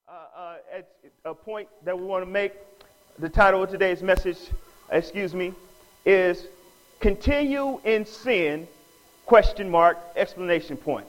At a point that we want to make. The title of today's message, is Continue in Sin, ? Exclamation point.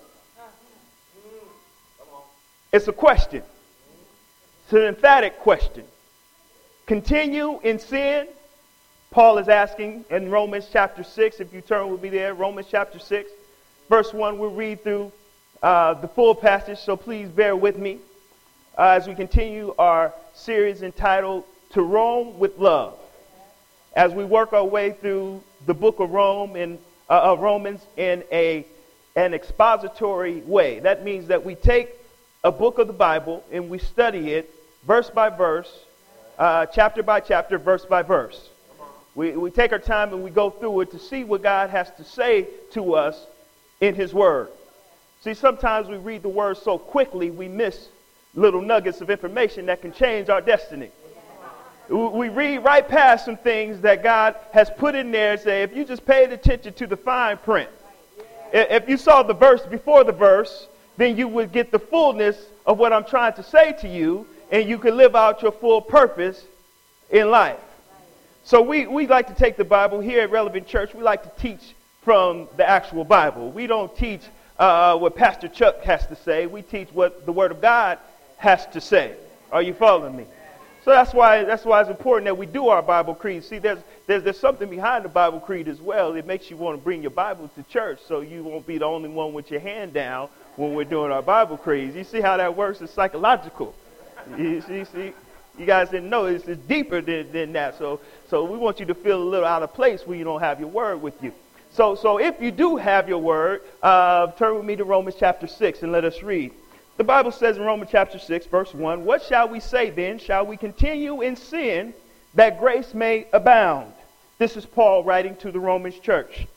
It's a question. It's an emphatic question. Continue in sin. Paul is asking in Romans chapter 6, if you turn with me there, Romans chapter 6, verse 1, we'll read through the full passage, so please bear with me as we continue our series entitled To Rome with Love. As we work our way through the book of Romans in an expository way. That means that we take a book of the Bible and we study it verse by verse, chapter by chapter, verse by verse. We take our time and we go through it to see what God has to say to us in His Word. See, sometimes we read the Word so quickly we miss little nuggets of information that can change our destiny. We read right past some things that God has put in there and say, if you just paid attention to the fine print, if you saw the verse before the verse, then you would get the fullness of what I'm trying to say to you, and you could live out your full purpose in life. So we like to take the Bible here at Relevant Church. We like to teach from the actual Bible. We don't teach what Pastor Chuck has to say. We teach what the Word of God has to say. Are you following me? So that's why it's important that we do our Bible creed. See, there's something behind the Bible creed as well. It makes you want to bring your Bible to church so you won't be the only one with your hand down when we're doing our Bible creeds. You see how that works? It's psychological. You see, you guys didn't know it's deeper than that. So we want you to feel a little out of place when you don't have your word with you. So if you do have your word, turn with me to Romans chapter 6 and let us read. The Bible says in Romans chapter 6, verse 1, what shall we say then? Shall we continue in sin that grace may abound? This is Paul writing to the Romans church.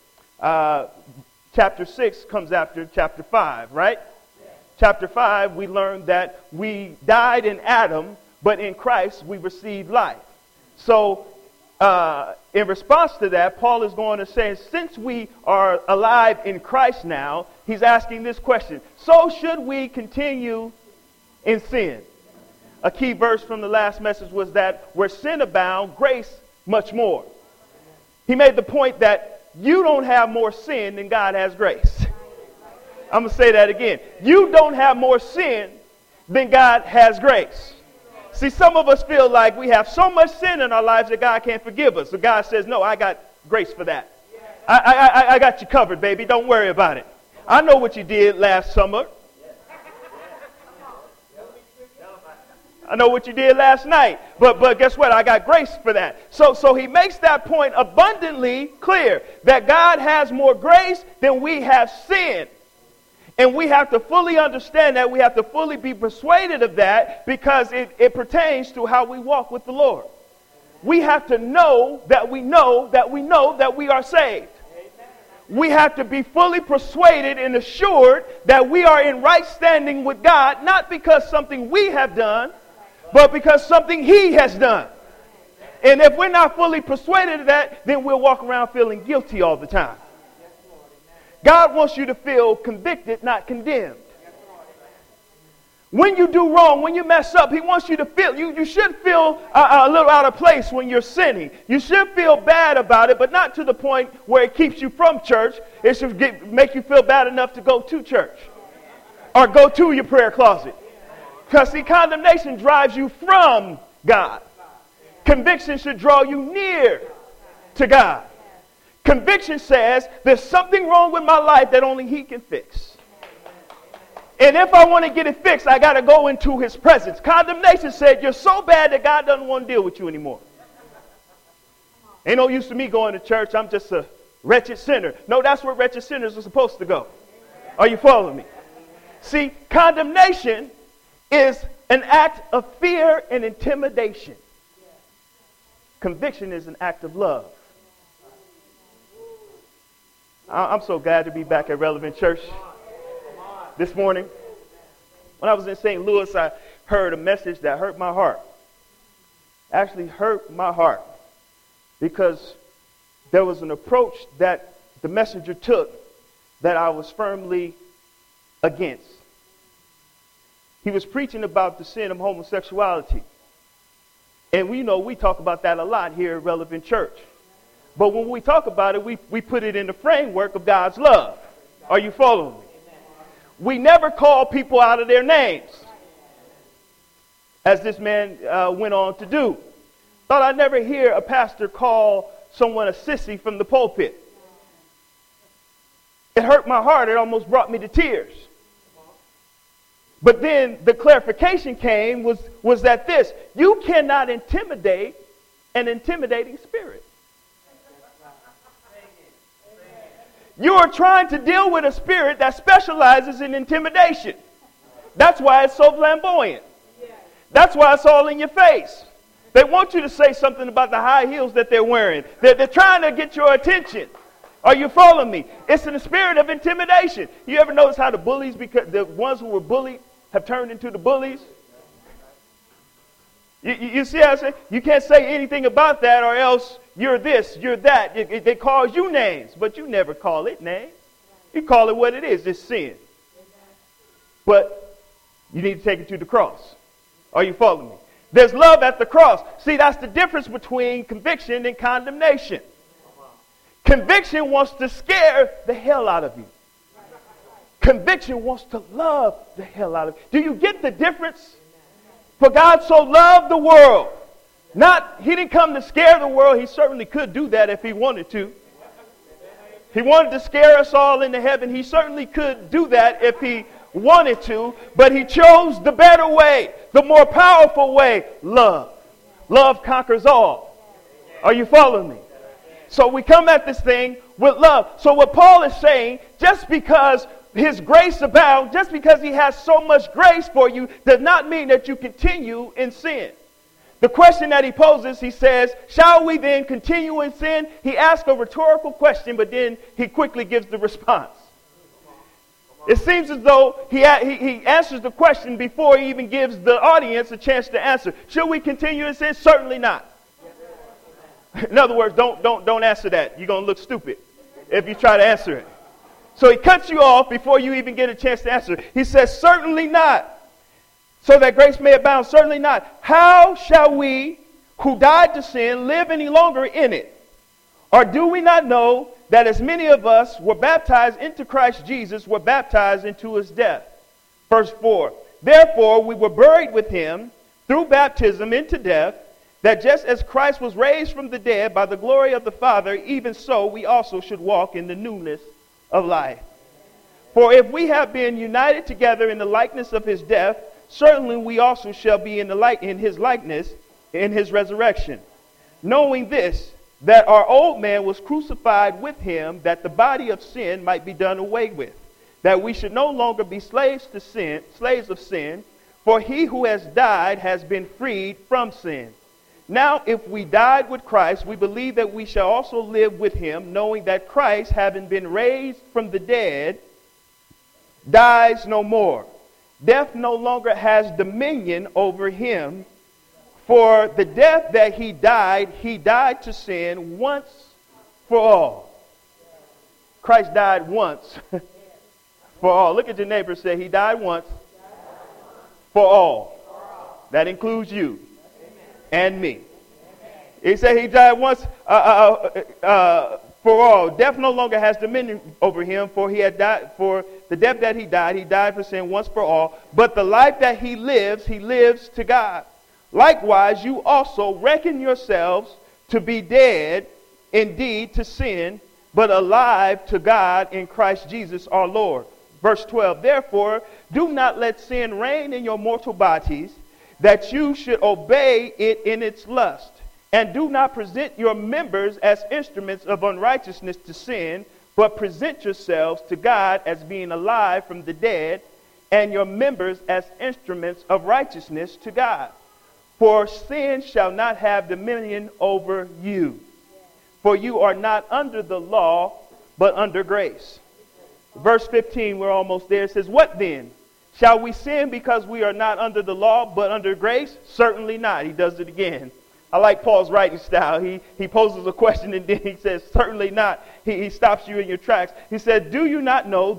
Chapter 6 comes after chapter 5, right? Yeah. Chapter 5, we learned that we died in Adam, but in Christ we received life. So in response to that, Paul is going to say, since we are alive in Christ now, he's asking this question. So should we continue in sin? A key verse from the last message was that where sin abounds, grace much more. He made the point that you don't have more sin than God has grace. I'm going to say that again. You don't have more sin than God has grace. See, some of us feel like we have so much sin in our lives that God can't forgive us. So God says, no, I got grace for that. I got you covered, baby. Don't worry about it. I know what you did last summer. I know what you did last night. But guess what? I got grace for that. So he makes that point abundantly clear that God has more grace than we have sin. And we have to fully understand that. We have to fully be persuaded of that because it pertains to how we walk with the Lord. We have to know that we know that we know that we are saved. We have to be fully persuaded and assured that we are in right standing with God, not because something we have done, but because something He has done. And if we're not fully persuaded of that, then we'll walk around feeling guilty all the time. God wants you to feel convicted, not condemned. When you do wrong, when you mess up, He wants you to feel, you should feel a little out of place when you're sinning. You should feel bad about it, but not to the point where it keeps you from church. It should make you feel bad enough to go to church or go to your prayer closet. Because see, condemnation drives you from God. Conviction should draw you near to God. Conviction says there's something wrong with my life that only He can fix. And if I want to get it fixed, I got to go into His presence. Condemnation said you're so bad that God doesn't want to deal with you anymore. Ain't no use to me going to church. I'm just a wretched sinner. No, that's where wretched sinners are supposed to go. Are you following me? See, condemnation is an act of fear and intimidation. Conviction is an act of love. I'm so glad to be back at Relevant Church this morning. When I was in St. Louis, I heard a message that hurt my heart. Actually hurt my heart because there was an approach that the messenger took that I was firmly against. He was preaching about the sin of homosexuality. And we talk about that a lot here at Relevant Church. But when we talk about it, we put it in the framework of God's love. Are you following me? We never call people out of their names, as this man went on to do. Thought I'd never hear a pastor call someone a sissy from the pulpit. It hurt my heart. It almost brought me to tears. But then the clarification came was that this: you cannot intimidate an intimidating spirit. You are trying to deal with a spirit that specializes in intimidation. That's why it's so flamboyant. That's why it's all in your face. They want you to say something about the high heels that they're wearing. They're trying to get your attention. Are you following me? It's in the spirit of intimidation. You ever notice how the bullies, because the ones who were bullied have turned into the bullies? You see how I say? You can't say anything about that, or else you're this, you're that. They call you names, but you never call it names. You call it what it is. It's sin. But you need to take it to the cross. Are you following me? There's love at the cross. See, that's the difference between conviction and condemnation. Conviction wants to scare the hell out of you. Conviction wants to love the hell out of you. Do you get the difference? For God so loved the world. He didn't come to scare the world. He certainly could do that if he wanted to. He wanted to scare us all into heaven. He certainly could do that if he wanted to. But he chose the better way, the more powerful way: love. Love conquers all. Are you following me? So we come at this thing with love. So what Paul is saying, just because his grace abounds, just because he has so much grace for you, does not mean that you continue in sin. The question that he poses, he says, shall we then continue in sin? He asks a rhetorical question, but then he quickly gives the response. It seems as though he answers the question before he even gives the audience a chance to answer. Should we continue in sin? Certainly not. In other words, don't answer that. You're going to look stupid if you try to answer it. So he cuts you off before you even get a chance to answer. He says, certainly not. So that grace may abound, certainly not. How shall we who died to sin live any longer in it? Or do we not know that as many of us were baptized into Christ Jesus were baptized into his death? Verse 4. Therefore we were buried with him through baptism into death, that just as Christ was raised from the dead by the glory of the Father, even so we also should walk in the newness of life. For if we have been united together in the likeness of his death, certainly we also shall be in his likeness in his resurrection. Knowing this, that our old man was crucified with him, that the body of sin might be done away with, that we should no longer be slaves of sin, for he who has died has been freed from sin. Now, if we died with Christ, we believe that we shall also live with him, knowing that Christ, having been raised from the dead, dies no more. Death no longer has dominion over him. For the death that he died to sin once for all. Christ died once for all. Look at your neighbor and say, he died once for all. That includes you and me. He said he died once for all. Death no longer has dominion over him, for he had died for the death that he died for sin once for all. But the life that he lives to God. Likewise, you also reckon yourselves to be dead indeed to sin, but alive to God in Christ Jesus our Lord. Verse 12, therefore, do not let sin reign in your mortal bodies, that you should obey it in its lust. And do not present your members as instruments of unrighteousness to sin, but present yourselves to God as being alive from the dead, and your members as instruments of righteousness to God. For sin shall not have dominion over you. For you are not under the law, but under grace. Verse 15, we're almost there. It says, what then? Shall we sin because we are not under the law, but under grace? Certainly not. He does it again. I like Paul's writing style. He poses a question and then he says, certainly not. He stops you in your tracks. He said, do you not know that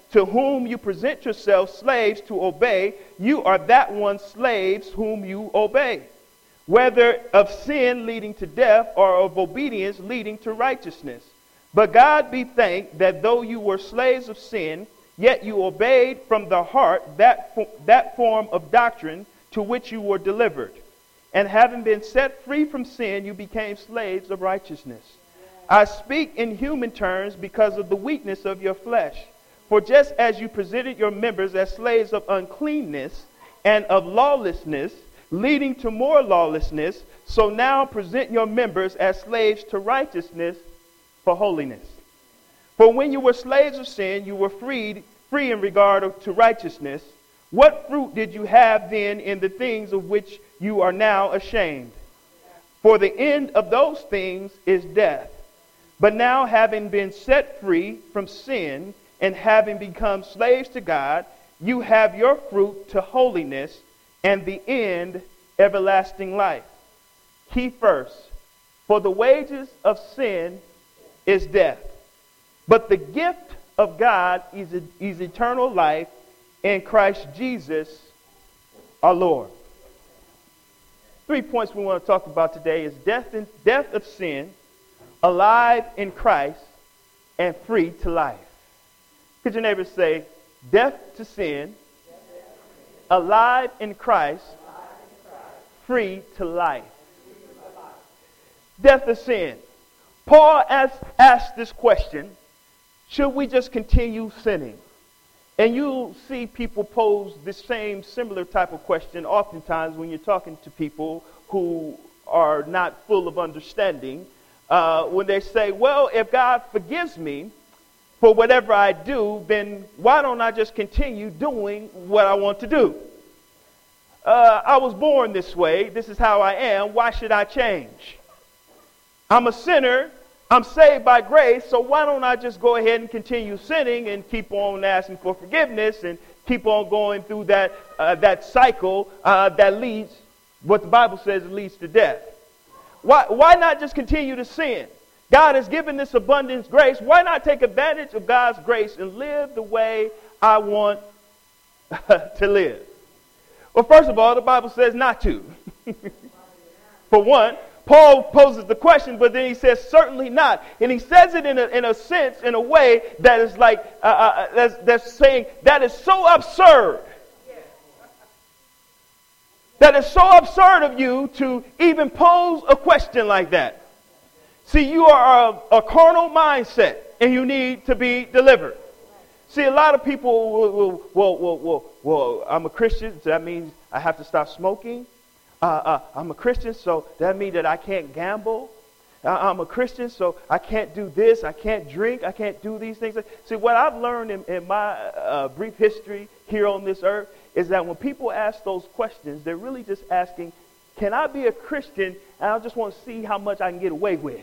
to whom you present yourselves slaves to obey, you are that one slaves whom you obey, whether of sin leading to death or of obedience leading to righteousness. But God be thanked that though you were slaves of sin, yet you obeyed from the heart that form of doctrine to which you were delivered. And having been set free from sin, you became slaves of righteousness. I speak in human terms because of the weakness of your flesh. For just as you presented your members as slaves of uncleanness and of lawlessness, leading to more lawlessness, so now present your members as slaves to righteousness for holiness. For when you were slaves of sin, you were free in regard to righteousness. What fruit did you have then in the things of which you are now ashamed? For the end of those things is death. But now, having been set free from sin and having become slaves to God, you have your fruit to holiness and the end everlasting life. Key first, for the wages of sin is death, but the gift of God is eternal life in Christ Jesus our Lord. 3 points we want to talk about today is death of sin, alive in Christ, and free to life. Could your neighbor say, death to sin, alive in Christ, free to life. Death of sin. Paul asked this question, should we just continue sinning? And you'll see people pose this similar type of question oftentimes when you're talking to people who are not full of understanding. When they say, well, if God forgives me for whatever I do, then why don't I just continue doing what I want to do? I was born this way. This is how I am. Why should I change? I'm a sinner. I'm saved by grace, so why don't I just go ahead and continue sinning and keep on asking for forgiveness and keep on going through that cycle that leads, what the Bible says, it leads to death. Why not just continue to sin? God has given this abundance grace. Why not take advantage of God's grace and live the way I want to live? Well, first of all, the Bible says not to. For one, Paul poses the question, but then he says, certainly not. And he says it in a sense, in a way that is like, that's saying, that is so absurd. That is so absurd of you to even pose a question like that. See, you are a carnal mindset, and you need to be delivered. See, a lot of people well, I'm a Christian, so that means I have to stop smoking. I'm a Christian, so that means that I can't gamble. I'm a Christian, so I can't do this. I can't drink. I can't do these things. See, what I've learned in my brief history here on this earth is that when people ask those questions, they're really just asking, can I be a Christian and I just want to see how much I can get away with?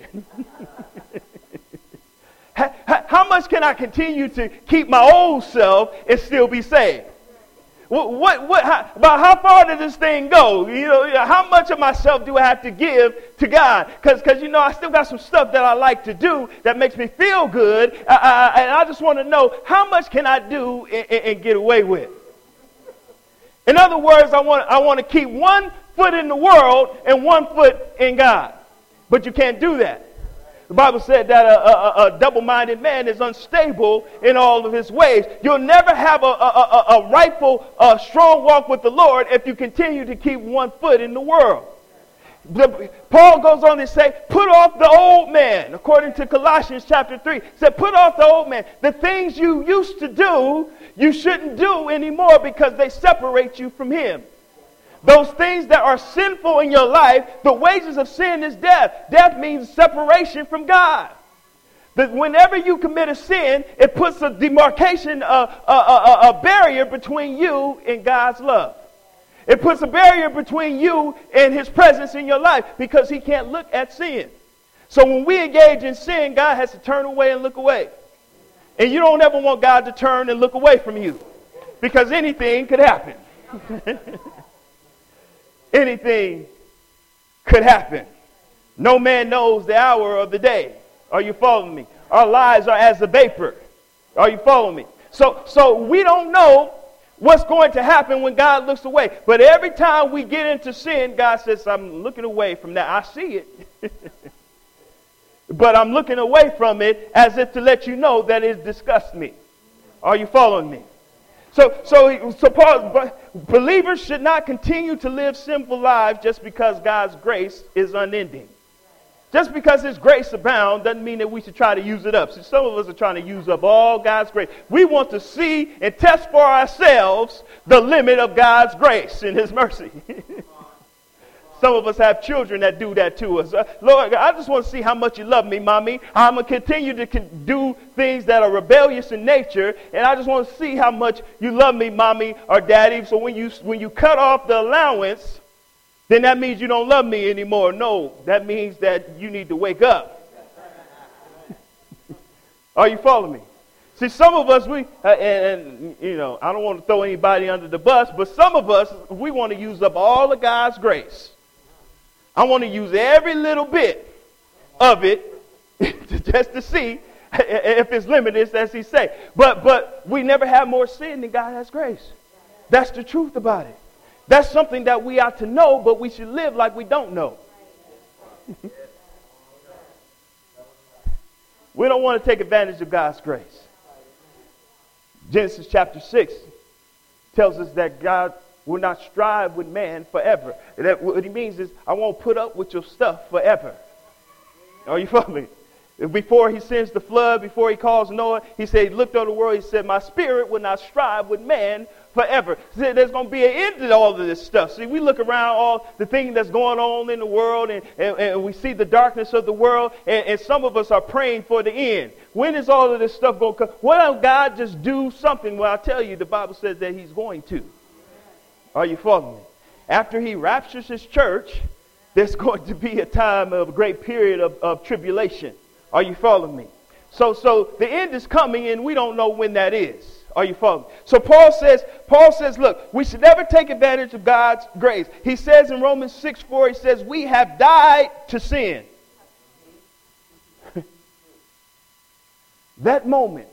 How much can I continue to keep my old self and still be saved? About how far did this thing go? How much of myself do I have to give to God? Because I still got some stuff that I like to do that makes me feel good. And I just want to know, how much can I do and get away with? In other words, I want to keep one foot in the world and one foot in God. But you can't do that. The Bible said that a double-minded man is unstable in all of his ways. You'll never have a rightful, strong walk with the Lord if you continue to keep one foot in the world. Paul goes on to say, put off the old man. According to Colossians chapter 3, he said, put off the old man. The things you used to do, you shouldn't do anymore because they separate you from him. Those things that are sinful in your life, the wages of sin is death. Death means separation from God. That whenever you commit a sin, it puts a demarcation, a barrier between you and God's love. It puts a barrier between you and his presence in your life because he can't look at sin. So when we engage in sin, God has to turn away and look away. And you don't ever want God to turn and look away from you because anything could happen. Anything could happen. No man knows the hour of the day. Are you following me? Our lives are as a vapor. Are you following me? So we don't know what's going to happen when God looks away. But every time we get into sin, God says, I'm looking away from that. I see it. But I'm looking away from it as if to let you know that it disgusts me. Are you following me? So Paul, believers should not continue to live sinful lives just because God's grace is unending. Just because His grace abounds doesn't mean that we should try to use it up. See, some of us are trying to use up all God's grace. We want to see and test for ourselves the limit of God's grace and His mercy. Some of us have children that do that to us. Lord, I just want to see how much you love me, mommy. I'm going to continue to do things that are rebellious in nature, and I just want to see how much you love me, mommy or daddy. So when you cut off the allowance, then that means you don't love me anymore. No, that means that you need to wake up. Are you following me? See, some of us, and you know, I don't want to throw anybody under the bus, but some of us, we want to use up all of God's grace. I want to use every little bit of it just to see if it's limited, as He say. But we never have more sin than God has grace. That's the truth about it. That's something that we ought to know, but we should live like we don't know. We don't want to take advantage of God's grace. Genesis chapter 6 tells us that God will not strive with man forever. That what He means is, I won't put up with your stuff forever. Are you following me? Before He sends the flood, before He calls Noah, He said, He looked on the world, He said, my spirit will not strive with man forever. See, there's going to be an end to all of this stuff. See, we look around all the things that's going on in the world, and we see the darkness of the world, and some of us are praying for the end. When is all of this stuff going to come? Why don't God just do something? Well, I'll tell you, the Bible says that He's going to. Are you following me? After He raptures His church, there's going to be a time of a great period of tribulation. Are you following me? So the end is coming, and we don't know when that is. Are you following? So Paul says, look, we should never take advantage of God's grace. He says in Romans 6:4, he says, we have died to sin. That moment,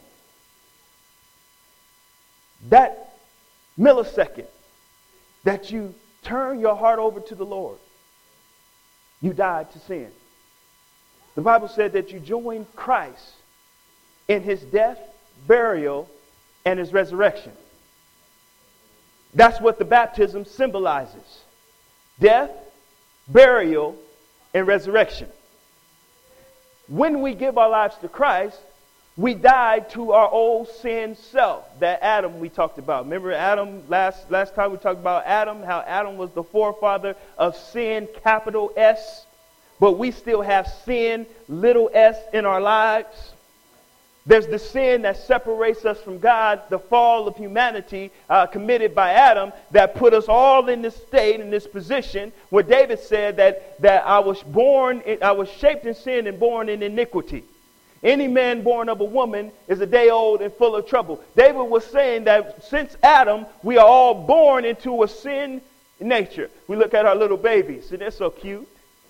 that millisecond that you turn your heart over to the Lord, you died to sin. The Bible said that you joined Christ in His death, burial, and His resurrection. That's what the baptism symbolizes. Death, burial, and resurrection. When we give our lives to Christ, we died to our old sin self, that Adam we talked about. Remember Adam, last time we talked about Adam, how Adam was the forefather of sin, capital S. But we still have sin, little s, in our lives. There's the sin that separates us from God, the fall of humanity committed by Adam, that put us all in this state, in this position, where David said that I was shaped in sin and born in iniquity. Any man born of a woman is a day old and full of trouble. David was saying that since Adam, we are all born into a sin nature. We look at our little babies, and they're so cute.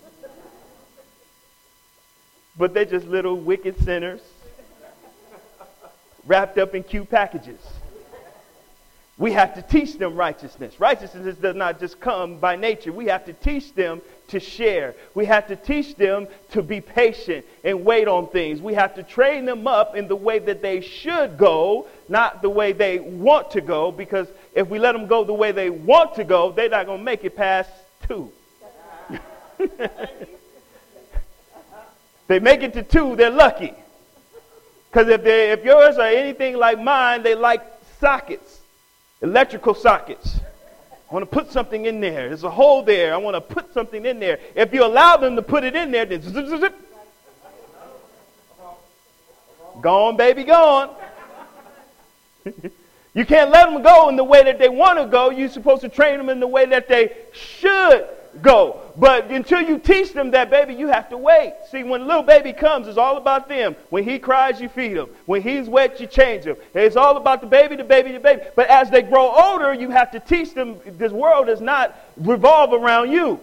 But they're just little wicked sinners wrapped up in cute packages. We have to teach them righteousness. Righteousness does not just come by nature. We have to teach them to share. We have to teach them to be patient and wait on things. We have to train them up in the way that they should go, not the way they want to go, because if we let them go the way they want to go, they're not going to make it past 2. They make it to 2, they're lucky. Because if yours are anything like mine, they like sockets. Electrical sockets. I want to put something in there. There's a hole there. I want to put something in there. If you allow them to put it in there, then zip, zip, zip. Gone, baby, gone. You can't let them go in the way that they want to go. You're supposed to train them in the way that they should go. But until you teach them that, baby, you have to wait. See, when a little baby comes, it's all about them. When he cries, you feed him. When he's wet, you change him. It's all about the baby, the baby, the baby. But as they grow older, you have to teach them this world does not revolve around you.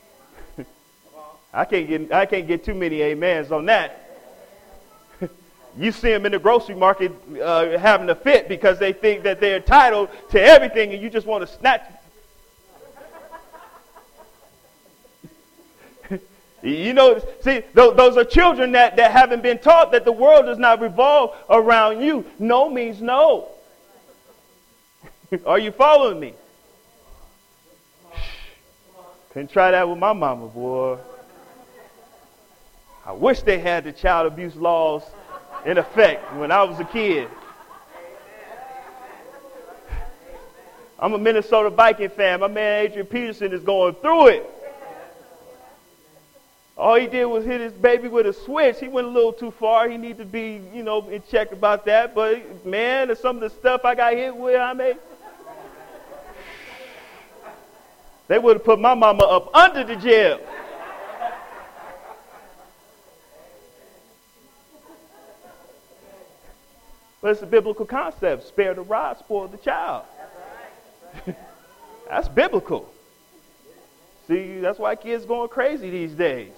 I can't get too many amens on that. You see them in the grocery market having a fit because they think that they're entitled to everything and you just want to snatch. You know, see, those are children that haven't been taught that the world does not revolve around you. No means no. Are you following me? Couldn't try that with my mama, boy. I wish they had the child abuse laws in effect when I was a kid. I'm a Minnesota Viking fan. My man Adrian Peterson is going through it. All he did was hit his baby with a switch. He went a little too far. He needs to be, in check about that. But, man, some of the stuff I got hit with, they would have put my mama up under the jail. But it's a biblical concept. Spare the rod, spoil the child. That's biblical. See, that's why kids going crazy these days.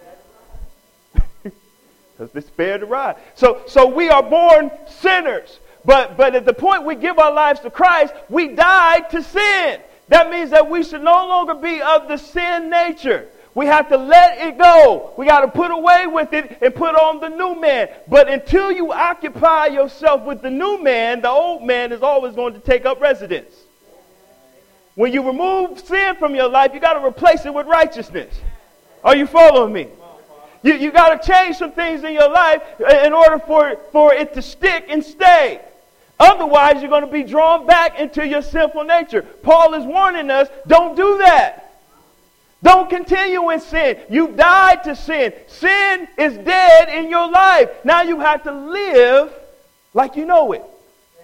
Because they spare the rod. So we are born sinners. But at the point we give our lives to Christ, we died to sin. That means that we should no longer be of the sin nature. We have to let it go. We got to put away with it and put on the new man. But until you occupy yourself with the new man, the old man is always going to take up residence. When you remove sin from your life, you got to replace it with righteousness. Are you following me? You got to change some things in your life in order for it to stick and stay. Otherwise, you're going to be drawn back into your sinful nature. Paul is warning us, don't do that. Don't continue in sin. You died to sin. Sin is dead in your life. Now you have to live like you know it.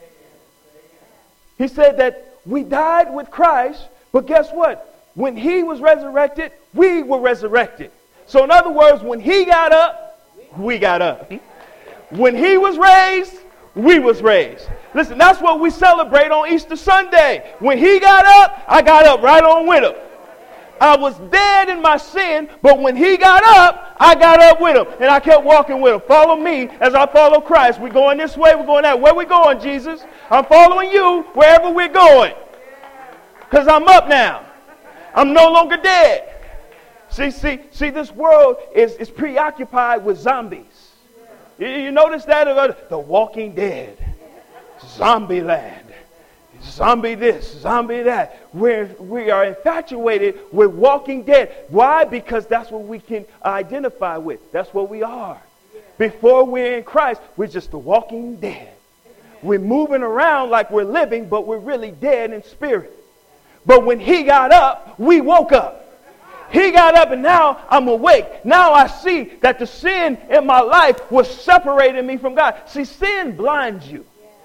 He said that we died with Christ, but guess what? When he was resurrected, we were resurrected. So in other words, when he got up, we got up. When he was raised, we was raised. Listen, that's what we celebrate on Easter Sunday. When he got up, I got up right on with him. I was dead in my sin, but when he got up, I got up with him. And I kept walking with him. Follow me as I follow Christ. We're going this way, we're going that way. Where we going, Jesus? I'm following you wherever we're going. Because I'm up now. I'm no longer dead. See, this world is preoccupied with zombies. You notice that? The Walking Dead. Zombie land. Zombie this, zombie that. We are infatuated with Walking Dead. Why? Because that's what we can identify with. That's what we are. Before we're in Christ, we're just the Walking Dead. We're moving around like we're living, but we're really dead in spirit. But when he got up, we woke up. He got up and now I'm awake. Now I see that the sin in my life was separating me from God. See, sin blinds you.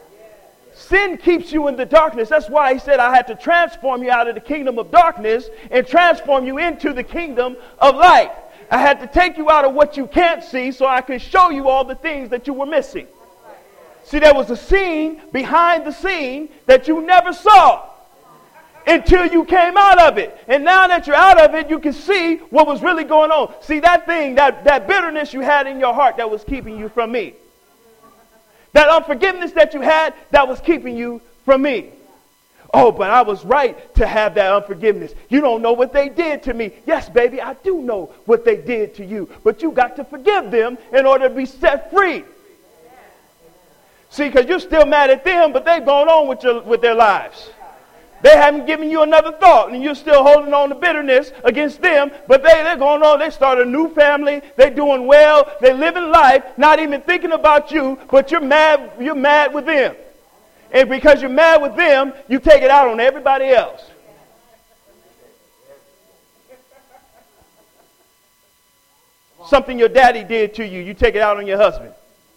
Sin keeps you in the darkness. That's why he said I had to transform you out of the kingdom of darkness and transform you into the kingdom of light. I had to take you out of what you can't see so I could show you all the things that you were missing. See, there was a scene behind the scene that you never saw until you came out of it. And now that you're out of it, you can see what was really going on. See, that thing, that bitterness you had in your heart that was keeping you from me. That unforgiveness that you had that was keeping you from me. Oh, but I was right to have that unforgiveness. You don't know what they did to me. Yes, baby, I do know what they did to you. But you got to forgive them in order to be set free. See, because you're still mad at them, but they've gone on with their lives. They haven't given you another thought, and you're still holding on to bitterness against them, but they're going on. They start a new family. They're doing well. They're living life, not even thinking about you, but you're mad with them. And because you're mad with them, you take it out on everybody else. Something your daddy did to you, you take it out on your husband.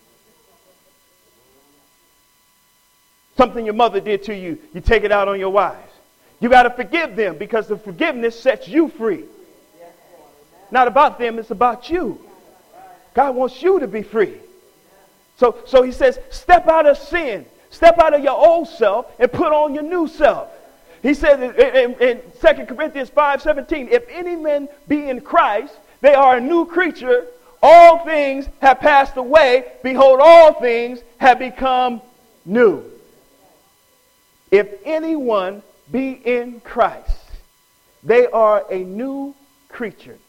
Something your mother did to you, you take it out on your wives. You got to forgive them because the forgiveness sets you free. Not about them, it's about you. God wants you to be free. So he says, step out of sin. Step out of your old self and put on your new self. He said in 2 Corinthians 5:17, if any man be in Christ, they are a new creature. all things have passed away. Behold, all things have become new. If anyone be in Christ, they are a new creature.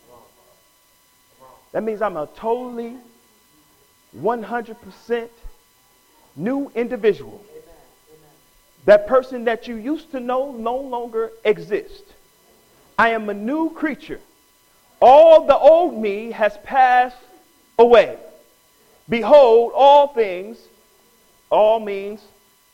That means I'm a totally 100% new individual. That person that you used to know no longer exists. I am a new creature. All the old me has passed away. Behold, all things, all means,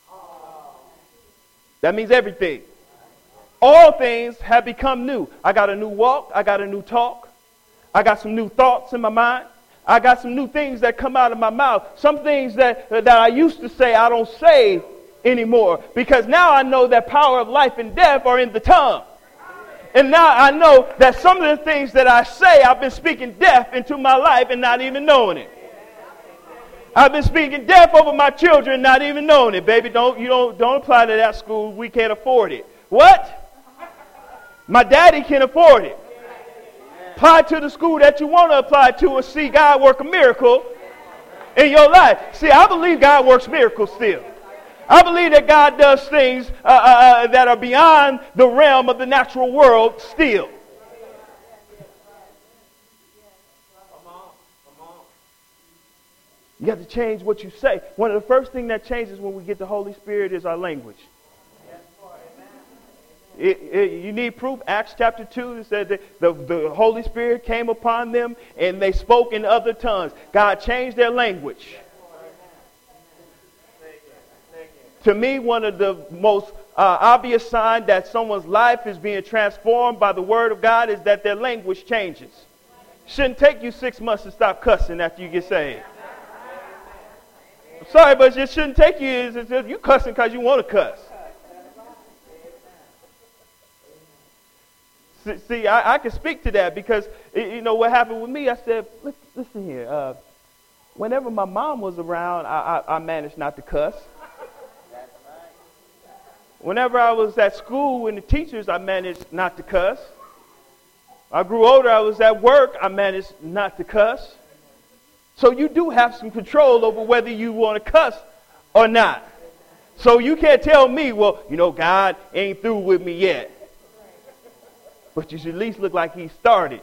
that means everything. All things have become new. I got a new walk. I got a new talk. I got some new thoughts in my mind. I got some new things that come out of my mouth. Some things that I used to say, I don't say anymore. Because now I know that power of life and death are in the tongue. And now I know that some of the things that I say, I've been speaking death into my life and not even knowing it. I've been speaking death over my children, not even knowing it. Baby, don't apply to that school. We can't afford it. What? My daddy can afford it. Apply to the school that you want to apply to and see God work a miracle in your life. See, I believe God works miracles still. I believe that God does things that are beyond the realm of the natural world still. You have to change what you say. One of the first things that changes when we get the Holy Spirit is our language. You need proof. Acts chapter 2 said that the Holy Spirit came upon them and they spoke in other tongues. God changed their language. To me, one of the most obvious signs that someone's life is being transformed by the Word of God is that their language changes. Shouldn't take you 6 months to stop cussing after you get saved. I'm sorry, but it shouldn't take you. You cussing because you want to cuss. See, I can speak to that because, you know, what happened with me, I said, listen here. Whenever my mom was around, I managed not to cuss. Whenever I was at school with the teachers, I managed not to cuss. I grew older, I was at work, I managed not to cuss. So you do have some control over whether you want to cuss or not. So you can't tell me, well, you know, God ain't through with me yet. But you should at least look like he started.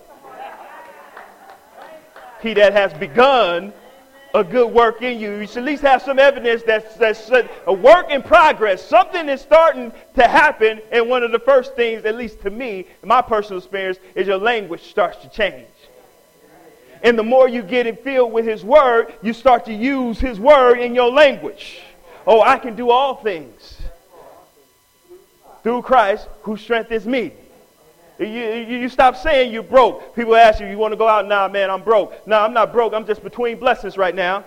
He that has begun a good work in you. You should at least have some evidence that's a work in progress. Something is starting to happen. And one of the first things, at least to me, in my personal experience, is your language starts to change. And the more you get it filled with his word, you start to use his word in your language. Oh, I can do all things through Christ who strengthens me. You stop saying you're broke. People ask you want to go out? Nah, man, I'm broke. Nah, I'm not broke. I'm just between blessings right now.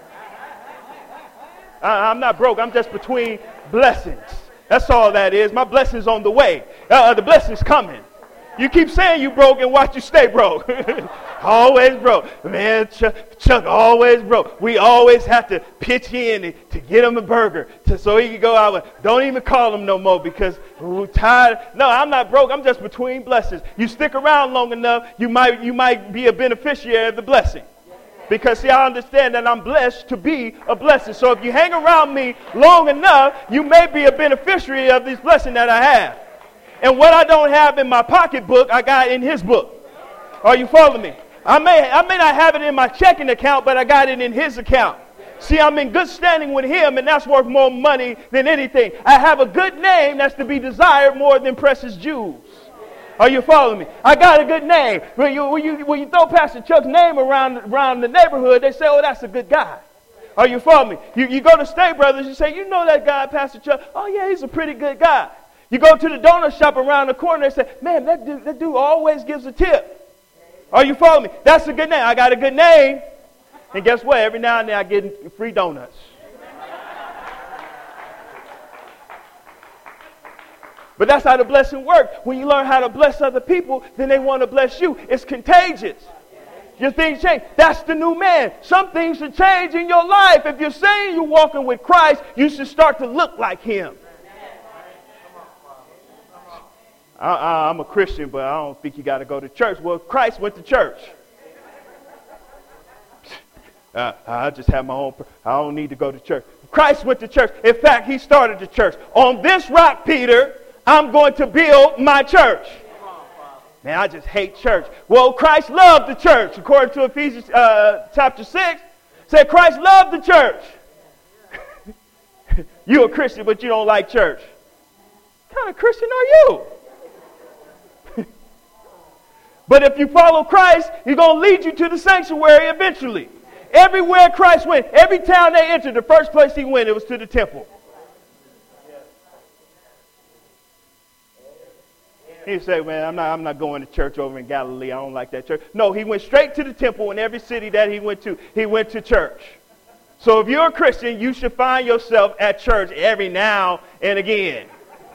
I'm not broke. I'm just between blessings. That's all that is. My blessing's on the way. The blessing's coming. You keep saying you broke and watch you stay broke. Always broke. Man, Chuck always broke. We always have to pitch in to get him a burger so he can go out. Don't even call him no more because we're tired. No, I'm not broke. I'm just between blessings. You stick around long enough, you might be a beneficiary of the blessing. Because, see, I understand that I'm blessed to be a blessing. So if you hang around me long enough, you may be a beneficiary of this blessing that I have. And what I don't have in my pocketbook, I got in his book. Are you following me? I may not have it in my checking account, but I got it in his account. See, I'm in good standing with him, and that's worth more money than anything. I have a good name that's to be desired more than precious jewels. Are you following me? I got a good name. When you throw Pastor Chuck's name around the neighborhood, they say, oh, that's a good guy. Are you following me? You go to State Brothers, you say, you know that guy, Pastor Chuck? Oh, yeah, he's a pretty good guy. You go to the donut shop around the corner, they say, man, that dude always gives a tip. Are you following me? That's a good name. I got a good name. And guess what? Every now and then I get free donuts. But that's how the blessing works. When you learn how to bless other people, then they want to bless you. It's contagious. Your things change. That's the new man. Some things should change in your life. If you're saying you're walking with Christ, you should start to look like him. I'm a Christian, but I don't think you got to go to church. Well, Christ went to church. I just have my own. I don't need to go to church. Christ went to church. In fact, he started the church. On this rock, Peter, I'm going to build my church. Man, I just hate church. Well, Christ loved the church. According to Ephesians chapter 6, said Christ loved the church. You're a Christian, but you don't like church. What kind of Christian are you? But if you follow Christ, he's going to lead you to the sanctuary eventually. Everywhere Christ went, every town they entered, the first place he went, it was to the temple. He say, man, I'm not going to church over in Galilee. I don't like that church. No, he went straight to the temple in every city that he went to church. So if you're a Christian, you should find yourself at church every now and again.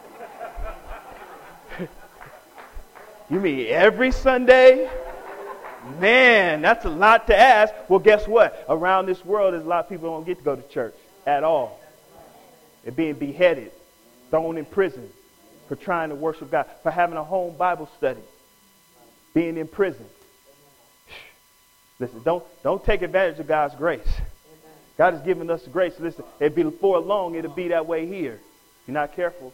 You mean every Sunday? Man, that's a lot to ask. Well, guess what? Around this world, there's a lot of people who don't get to go to church at all. They're being beheaded, thrown in prison for trying to worship God, for having a home Bible study, being in prison. Listen, don't take advantage of God's grace. God has given us the grace. Listen, it'll be before long, it'll be that way here. If you're not careful.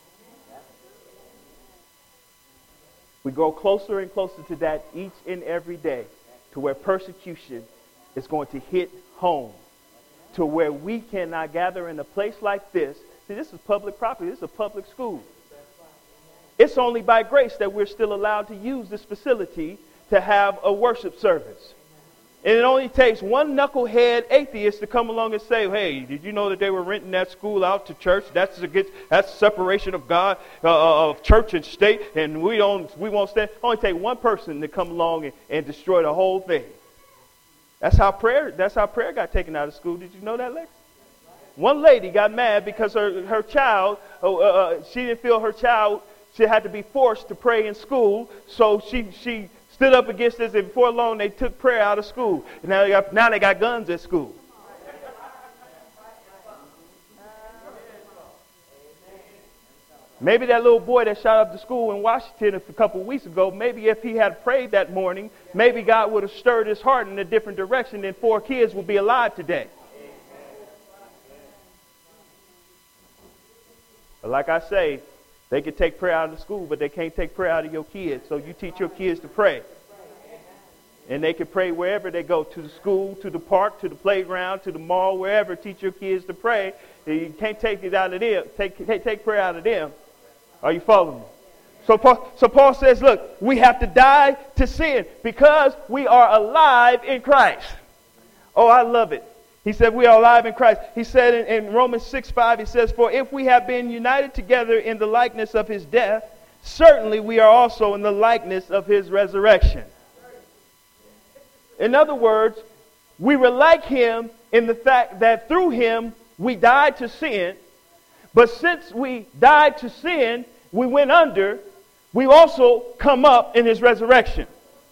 We go closer and closer to that each and every day, to where persecution is going to hit home, to where we cannot gather in a place like this. See, this is public property. This is a public school. It's only by grace that we're still allowed to use this facility to have a worship service. And it only takes one knucklehead atheist to come along and say, hey, did you know that they were renting that school out to church? That's separation of God, of church and state, and we won't stand. It only take one person to come along and destroy the whole thing. That's how prayer got taken out of school. Did you know that, Lex? One lady got mad because her child, she didn't feel her child, she had to be forced to pray in school, so she stood up against this, and before long they took prayer out of school. And now they got guns at school. Maybe that little boy that shot up the school in Washington a couple of weeks ago, maybe if he had prayed that morning, maybe God would have stirred his heart in a different direction, and 4 kids would be alive today. But like I say, they can take prayer out of the school, but they can't take prayer out of your kids. So you teach your kids to pray. And they can pray wherever they go, to the school, to the park, to the playground, to the mall, wherever. Teach your kids to pray. You can't take it out of them. Can't take prayer out of them. Are you following me? So Paul says, look, we have to die to sin because we are alive in Christ. Oh, I love it. He said we are alive in Christ. He said in Romans 6:5, he says, for if we have been united together in the likeness of his death, certainly we are also in the likeness of his resurrection. In other words, we were like him in the fact that through him we died to sin. But since we died to sin, we went under, we also come up in his resurrection.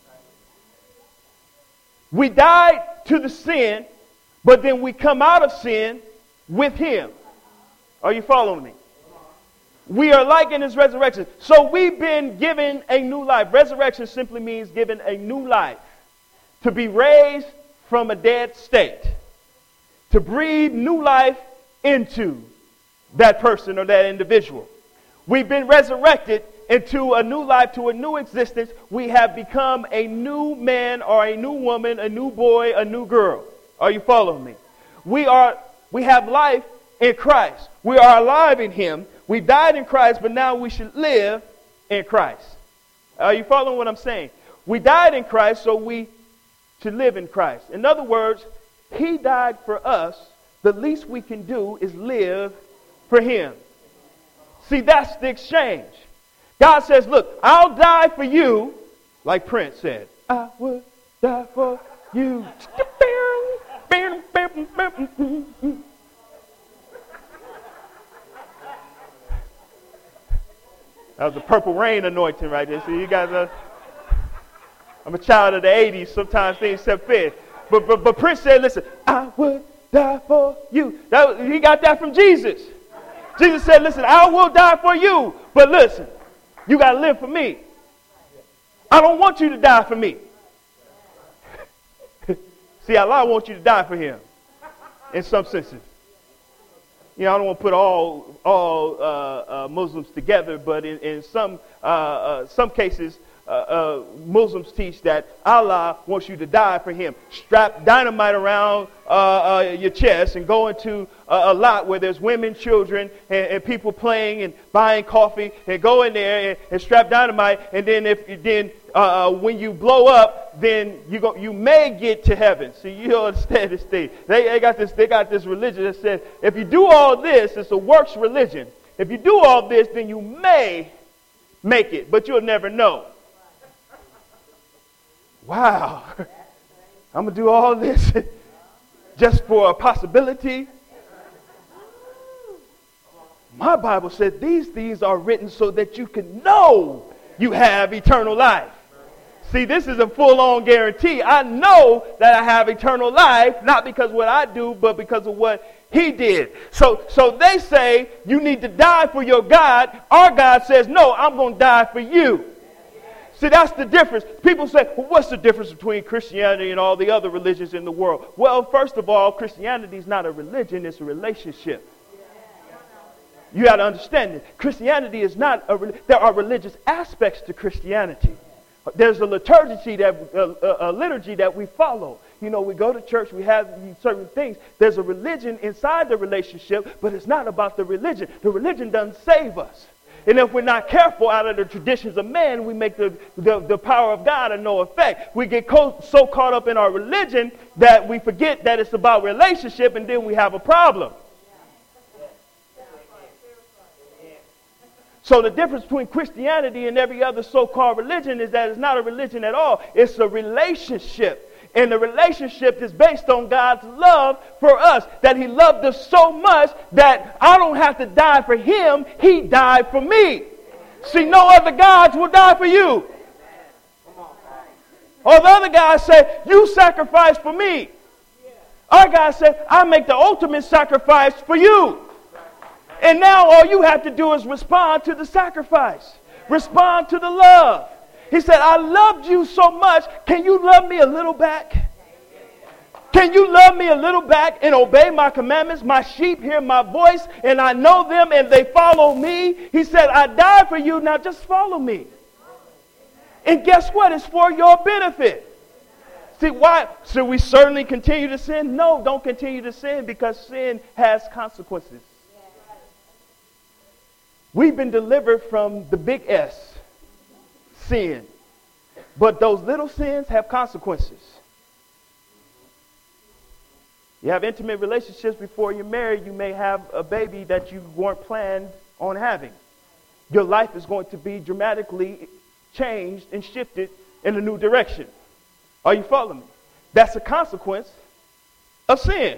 We died to the sin, but then we come out of sin with him. Are you following me? We are like in his resurrection. So we've been given a new life. Resurrection simply means given a new life. To be raised from a dead state. To breathe new life into that person or that individual. We've been resurrected into a new life, to a new existence. We have become a new man or a new woman, a new boy, a new girl. Are you following me? We have life in Christ. We are alive in him. We died in Christ, but now we should live in Christ. Are you following what I'm saying? We died in Christ, so we should live in Christ. In other words, he died for us. The least we can do is live for him. See, that's the exchange. God says, look, I'll die for you, like Prince said. I would die for you. That was the Purple Rain anointing right there. See, you guys I'm a child of the 80s. Sometimes things step fit. But Prince said, listen, I would die for you. He got that from Jesus. Jesus said, listen, I will die for you. But listen, you got to live for me. I don't want you to die for me. See, Allah wants you to die for him in some senses. You know, I don't want to put all Muslims together, but in some cases, Muslims teach that Allah wants you to die for him. Strap dynamite around your chest and go into a lot where there's women, children, and people playing and buying coffee, and go in there and strap dynamite, and then when you blow up, then you may get to heaven. See, you don't understand this thing. They got this religion that says if you do all this, it's a works religion. If you do all this, then you may make it, but you'll never know. Wow, I'm going to do all this just for a possibility. My Bible said these things are written so that you can know you have eternal life. See, this is a full-on guarantee. I know that I have eternal life, not because of what I do, but because of what he did. So they say you need to die for your God. Our God says, no, I'm going to die for you. See, that's the difference. People say, well, what's the difference between Christianity and all the other religions in the world? Well, first of all, Christianity is not a religion, it's a relationship. You got to understand this. Christianity is not there are religious aspects to Christianity. There's a liturgy that we follow. You know, we go to church, we have certain things. There's a religion inside the relationship, but it's not about the religion. The religion doesn't save us. And if we're not careful, out of the traditions of man, we make the power of God of no effect. We get so caught up in our religion that we forget that it's about relationship, and then we have a problem. So the difference between Christianity and every other so-called religion is that it's not a religion at all. It's a relationship. And the relationship is based on God's love for us. That he loved us so much that I don't have to die for him. He died for me. See, no other gods will die for you. Or the other guys say, you sacrifice for me. Our God said, I make the ultimate sacrifice for you. And now all you have to do is respond to the sacrifice. Respond to the love. He said, I loved you so much. Can you love me a little back? Can you love me a little back and obey my commandments? My sheep hear my voice and I know them and they follow me. He said, I died for you. Now just follow me. And guess what? It's for your benefit. See, why? Should we certainly continue to sin? No, don't continue to sin because sin has consequences. We've been delivered from the big S. Sin. But those little sins have consequences. You have intimate relationships before you're married. You may have a baby that you weren't planned on having. Your life is going to be dramatically changed and shifted in a new direction. Are you following me? That's a consequence of sin.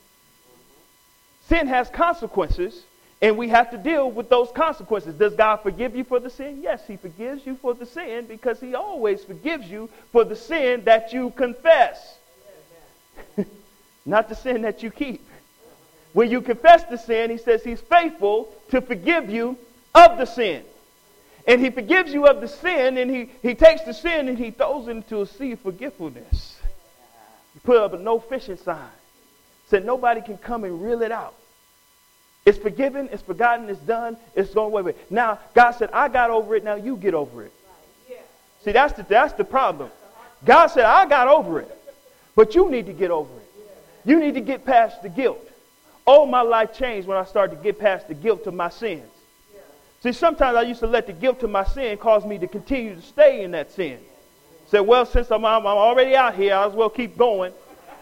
Sin has consequences. And we have to deal with those consequences. Does God forgive you for the sin? Yes, he forgives you for the sin because he always forgives you for the sin that you confess. Not the sin that you keep. When you confess the sin, he says he's faithful to forgive you of the sin. And he forgives you of the sin, and he takes the sin and he throws it into a sea of forgetfulness. He put up a no fishing sign. Said nobody can come and reel it out. It's forgiven, it's forgotten, it's done, it's going away. Now, God said, I got over it, now you get over it. See, that's the problem. God said, I got over it, but you need to get over it. You need to get past the guilt. Oh, my life changed when I started to get past the guilt of my sins. See, sometimes I used to let the guilt of my sin cause me to continue to stay in that sin. Say, well, since I'm already out here, I as well keep going.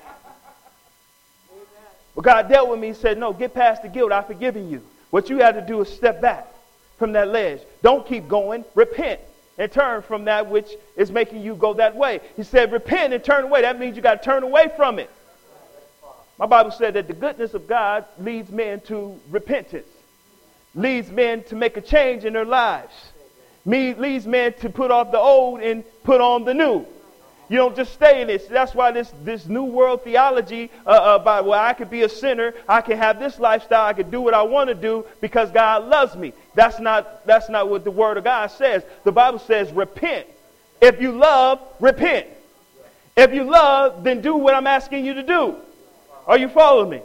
But God dealt with me and said, no, get past the guilt. I've forgiven you. What you have to do is step back from that ledge. Don't keep going. Repent and turn from that which is making you go that way. He said, repent and turn away. That means you got to turn away from it. My Bible said that the goodness of God leads men to repentance. Leads men to make a change in their lives. Leads men to put off the old and put on the new. You don't just stay in this. That's why this new world theology about, well, I could be a sinner, I can have this lifestyle, I can do what I want to do because God loves me. That's not what the Word of God says. The Bible says repent. If you love, repent. If you love, then do what I'm asking you to do. Are you following me?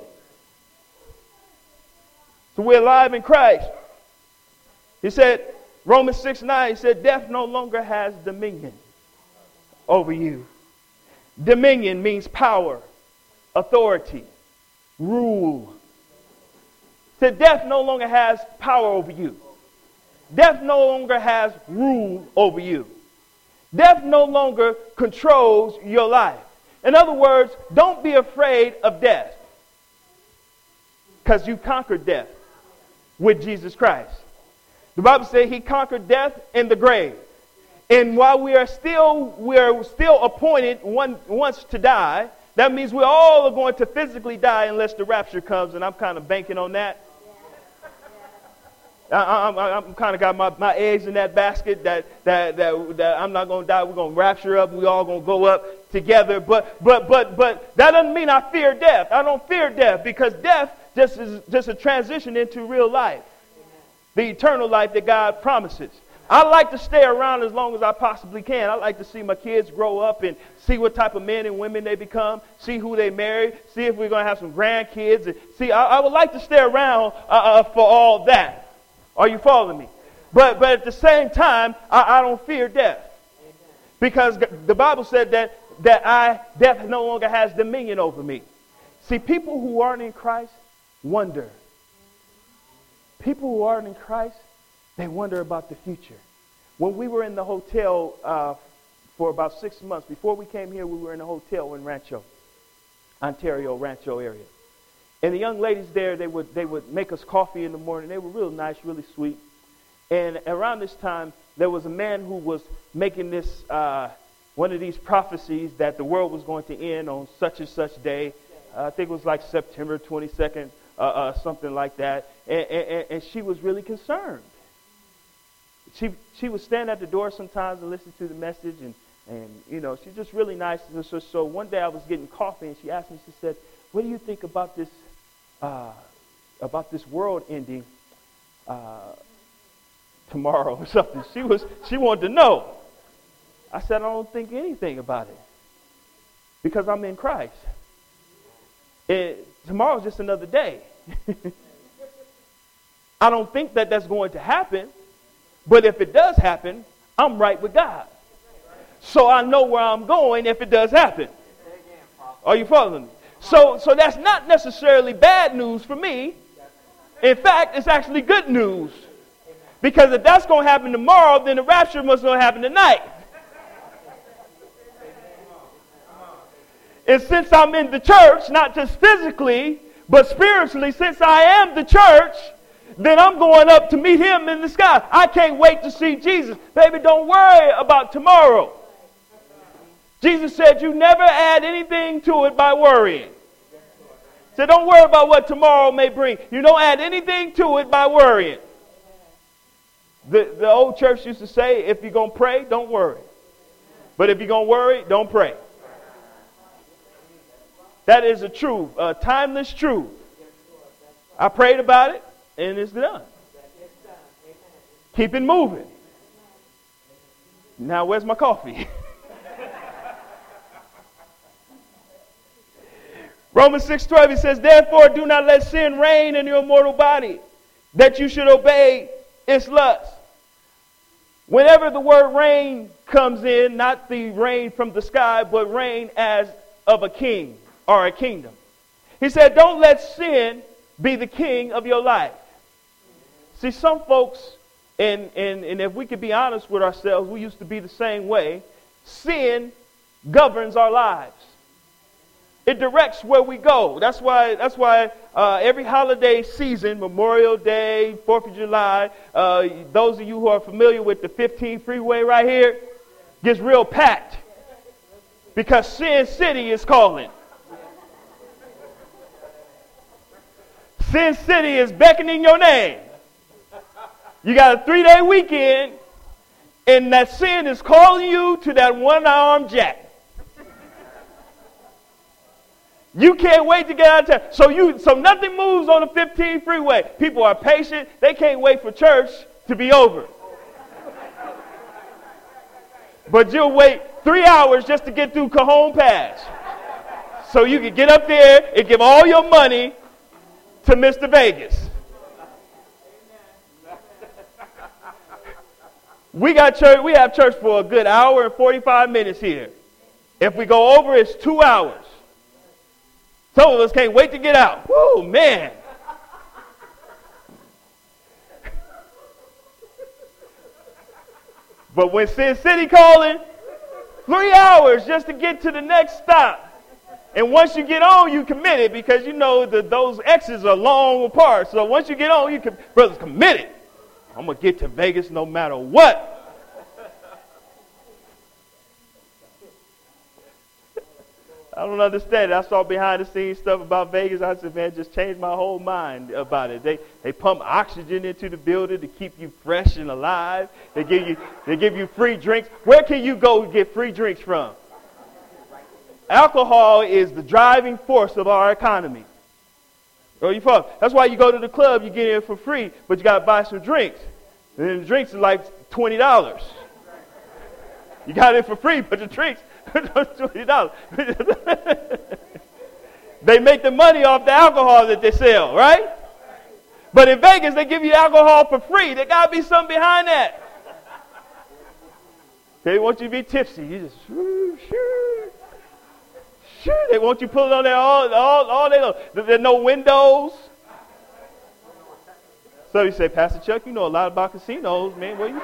So we're alive in Christ. He said, Romans 6:9, he said, death no longer has dominion over you. Dominion means power, authority, rule. He said, death no longer has power over you. Death no longer has rule over you. Death no longer controls your life. In other words, don't be afraid of death, because you conquered death with Jesus Christ. The Bible says he conquered death in the grave. And while we are still appointed once to die, that means we all are going to physically die unless the rapture comes, and I'm kind of banking on that. I'm kind of got my eggs in that basket that I'm not going to die. We're going to rapture up. We all going to go up together. But that doesn't mean I fear death. I don't fear death, because death is just a transition into real life, the eternal life that God promises. I like to stay around as long as I possibly can. I like to see my kids grow up and see what type of men and women they become, see who they marry, see if we're going to have some grandkids. And I would like to stay around for all that. Are you following me? But at the same time, I don't fear death. Because the Bible said that death no longer has dominion over me. See, people who aren't in Christ wonder. People who aren't in Christ, they wonder about the future. When we were in the hotel for about 6 months, before we came here, we were in a hotel in Rancho, Ontario, Rancho area. And the young ladies there, they would make us coffee in the morning. They were real nice, really sweet. And around this time, there was a man who was making this, one of these prophecies that the world was going to end on such and such day. I think it was like September 22nd, something like that. And she was really concerned. She would stand at the door sometimes and listen to the message. And you know, she's just really nice. And so one day I was getting coffee, and she asked me, she said, what do you think about this world ending tomorrow or something? She wanted to know. I said, I don't think anything about it, because I'm in Christ. Tomorrow's just another day. I don't think that that's going to happen, but if it does happen, I'm right with God. So I know where I'm going if it does happen. Are you following me? So that's not necessarily bad news for me. In fact, it's actually good news. Because if that's going to happen tomorrow, then the rapture must going to happen tonight. And since I'm in the church, not just physically, but spiritually, since I am the church, then I'm going up to meet him in the sky. I can't wait to see Jesus. Baby, don't worry about tomorrow. Jesus said you never add anything to it by worrying. So don't worry about what tomorrow may bring. You don't add anything to it by worrying. The old church used to say, if you're going to pray, don't worry. But if you're going to worry, don't pray. That is a truth, a timeless truth. I prayed about it, and it's done. Keep it moving. Now, where's my coffee? Romans 6:12, it says, therefore do not let sin reign in your mortal body, that you should obey its lust. Whenever the word reign comes in, not the rain from the sky, but reign as of a king or a kingdom. He said, don't let sin be the king of your life. See, some folks, and if we could be honest with ourselves, we used to be the same way. Sin governs our lives. It directs where we go. That's why every holiday season, Memorial Day, 4th of July, those of you who are familiar with the 15 freeway right here, gets real packed. Because Sin City is calling. Sin City is beckoning your name. You got a 3-day weekend, and that sin is calling you to that one-armed jack. You can't wait to get out of town. So nothing moves on the 15 freeway. People are patient. They can't wait for church to be over. But you'll wait 3 hours just to get through Cajon Pass. So you can get up there and give all your money to Mr. Vegas. We have church for a good hour and 45 minutes here. If we go over, it's 2 hours. Some of us can't wait to get out. Woo, man. But when Sin City calling, 3 hours just to get to the next stop. And once you get on, you committed because you know that those X's are long apart. So once you get on, brother's committed. I'm going to get to Vegas no matter what. I don't understand it. I saw behind the scenes stuff about Vegas. I said, man, just changed my whole mind about it. They pump oxygen into the building to keep you fresh and alive. They give you free drinks. Where can you go get free drinks from? Alcohol is the driving force of our economy. That's why you go to the club, you get in for free, but you got to buy some drinks. And then the drinks are like $20. You got in for free, but the drinks $20. They make the money off the alcohol that they sell, right? But in Vegas, they give you alcohol for free. There got to be something behind that. They want you to be tipsy. You just they want you to pull it on there all day long. There's no windows. So you say, Pastor Chuck, you know a lot about casinos, man. What you?